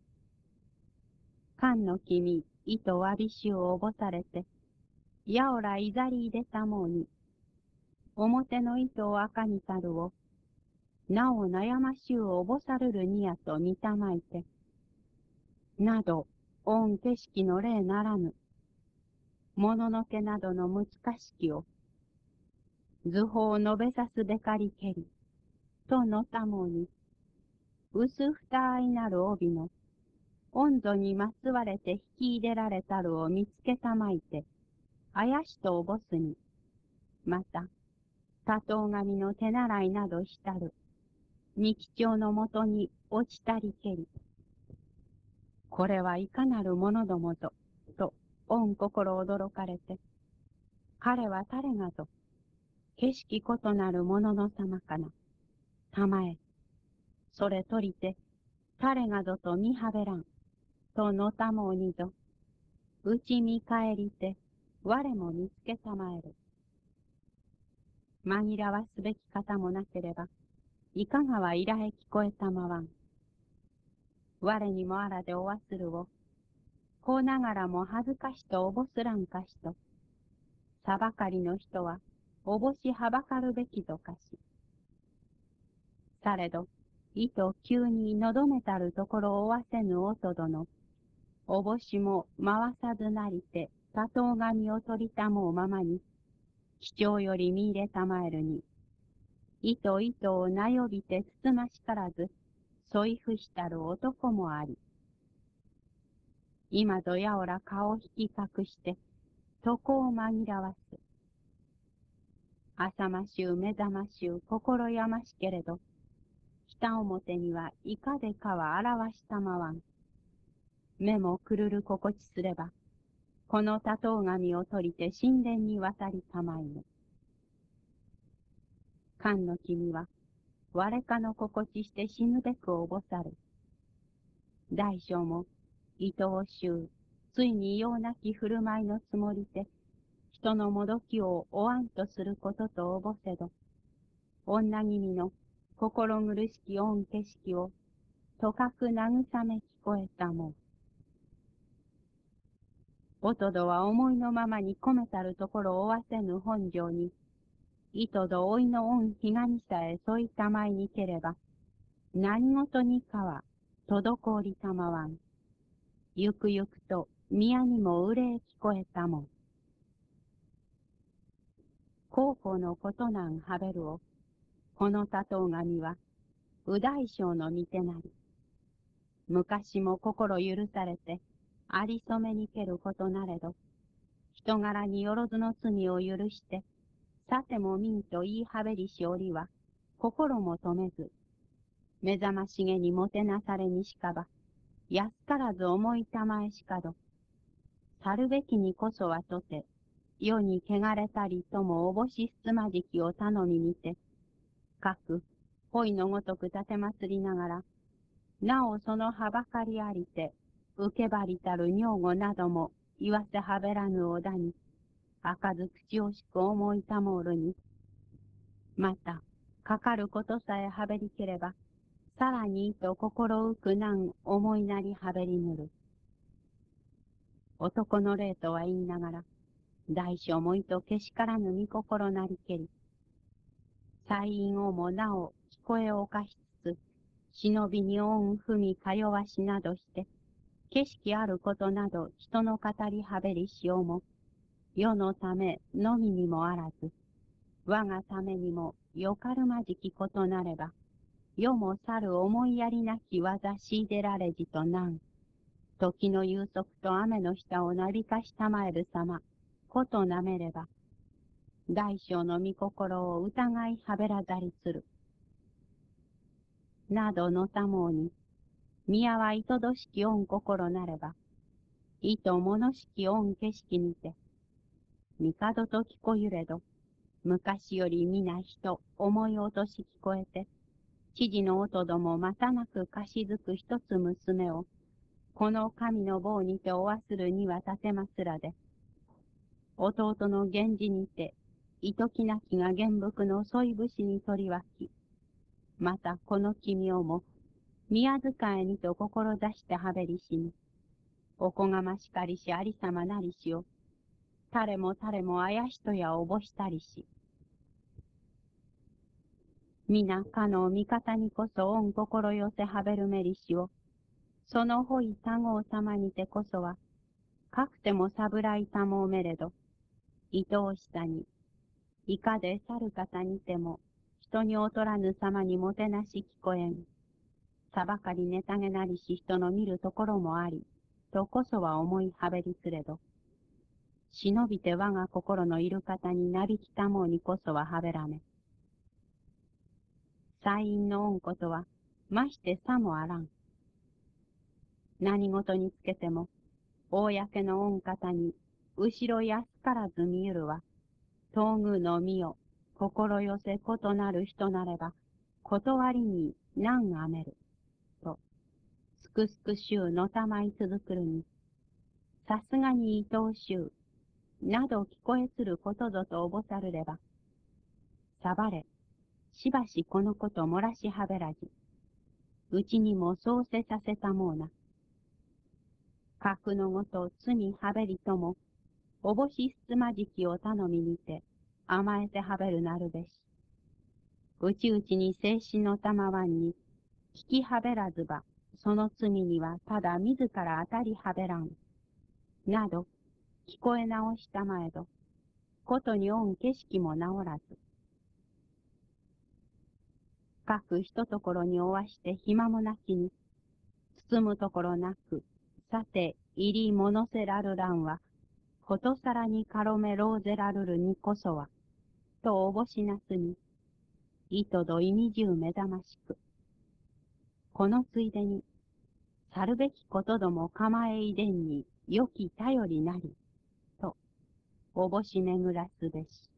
かんの君、糸わびしゅうおぼされて、やおらいざりいでたもうに、表の糸を赤にたるを、なお悩ましゅうおぼさるるにやと見たまいて、など、恩景色の例ならぬ、もののけなどの難しきを、図法を述べさすべかりけり、とのたもに、薄二愛なる帯の、温度にまつわれて引き入れられたるを見つけたまいて、あやしとおぼすに、また、多頭紙の手習いなどしたる、二吉兆のもとに落ちたりけり、これはいかなるものどもぞ、と、御心驚かれて、彼は誰がぞ、景色異なるものの様かな。たまえ、それとりて、誰がぞと見はべらん、とのたもうにぞ、うち見返りて、我も見つけたまえる。紛らわすべき方もなければ、いかがはいらへ聞こえたまわん。我にもあらでおわするを、こうながらも恥ずかしとおぼすらんかしと、さばかりの人は、おぼしはばかるべきとかし。されど、いと急にのどめたるところをおわせぬおとどの、おぼしも回さずなりて、多頭紙を取りたもうままに、貴重より見入れたまえるに、糸をなよびてつつましからず、そいふしたる男もあり。今ぞやおら顔を引き隠して、床を紛らわす。浅ましゅう目覚ましゅう心やましけれど、北表にはいかでかは表したまわん。目もくるる心地すれば、この多頭紙を取りて神殿に渡りたまいぬ。漢の君は、我かの心地して死ぬべくおぼさる。大将も、伊藤衆、ついにようなき振る舞いのつもりで、人のもどきをおわんとすることとおぼせど、女君の心苦しき御景色を、とかく慰め聞こえたもん。おとどは思いのままに込めたるところをおわせぬ本性に、いとどおいの御ひがにさえ添いたまいにければ、何事にかは滞りたまわん。ゆくゆくと宮にも憂え聞こえたもん。広報のことなんはべるを、この多頭紙は、 右大将の見てなり。昔も心許されて、ありそめにけることなれど、人柄によろずの罪を許して、さてもみんと言いはべりしおりは、心も止めず、目覚ましげにもてなされにしかば、安からず思いたまえしかど、去るべきにこそはとて、世に汚れたりともおぼしすつまじきを頼みにて、かく、ほいのごとく立てまつりながら、なおそのはばかりありて、受けばりたる女房なども言わせはべらぬおだに、開かず口をしく思いたもるに、また、かかることさえはべりければ、さらにと心浮くなん思いなりはべりぬる。男の霊とは言いながら、大将もいとけしからぬ見心なりけり、祭院をもなお聞こえをかしつつ、忍びに恩踏みかよわしなどして、景色あることなど人の語りはべりしようも、世のためのみにもあらず、我がためにもよかるまじきことなれば、世も去る思いやりなき技しいでられじとなん、時の夕息と雨の下をなびかしたまえる様、ことなめれば、大将の御心を疑いはべらざりする。などのたもうに、宮はいとどしき恩心なれば、いとものしき恩景色にて、帝と聞こゆれど、昔より皆人思い落とし聞こえて、知事の音どもまたなく貸しづく一つ娘を、この神の棒にておわするには立てますらで、弟の源氏にて、いときなきが元服の添い節に取り分き、またこの君をも、宮遣いにと志してはべりしに、おこがましかりしありさまなりしを、誰も誰もあやしとやおぼしたりし、皆かの味方にこそ恩心寄せはべるめりしを、そのほい多号様にてこそは、かくても侍たもうめれど、愛おしさに、いかで去る方にても、人に劣らぬ様にもてなし聞こえん。さばかりネタげなりし人の見るところもあり、とこそは思いはべりつれど、忍びて我が心のいる方になびきたもうにこそははべらめ。祭院の恩ことは、ましてさもあらん。何事につけても、公の御方に、後ろ安からず見ゆるは、東宮の身を、心寄せことなる人なれば、断りに難あめる。と、すくすくしゅうのたまい続くるに、さすがに愛おしゅう、など聞こえすることぞとおぼさるれば、さばれ、しばしこのこと漏らしはべらじ、うちにもそうせさせたもうな。格のごと罪はべりとも、おぼしすつまじきを頼みにて、甘えてはべるなるべし。うちうちに静止のたまわんに、聞きはべらずば、その罪にはただ自ら当たりはべらん。など、聞こえ直したまえど、ことに恩景色も直らず。各ひとところにおわして暇もなきに、包むところなく、さて、入りものせらるらんは、ことさらに軽めろうぜらるるにこそは、とおぼしなすに、いとど意味じゅう目覚ましく。このついでに、去るべきことども構えいでんに、良き頼りなり、と、おぼし巡らすべし。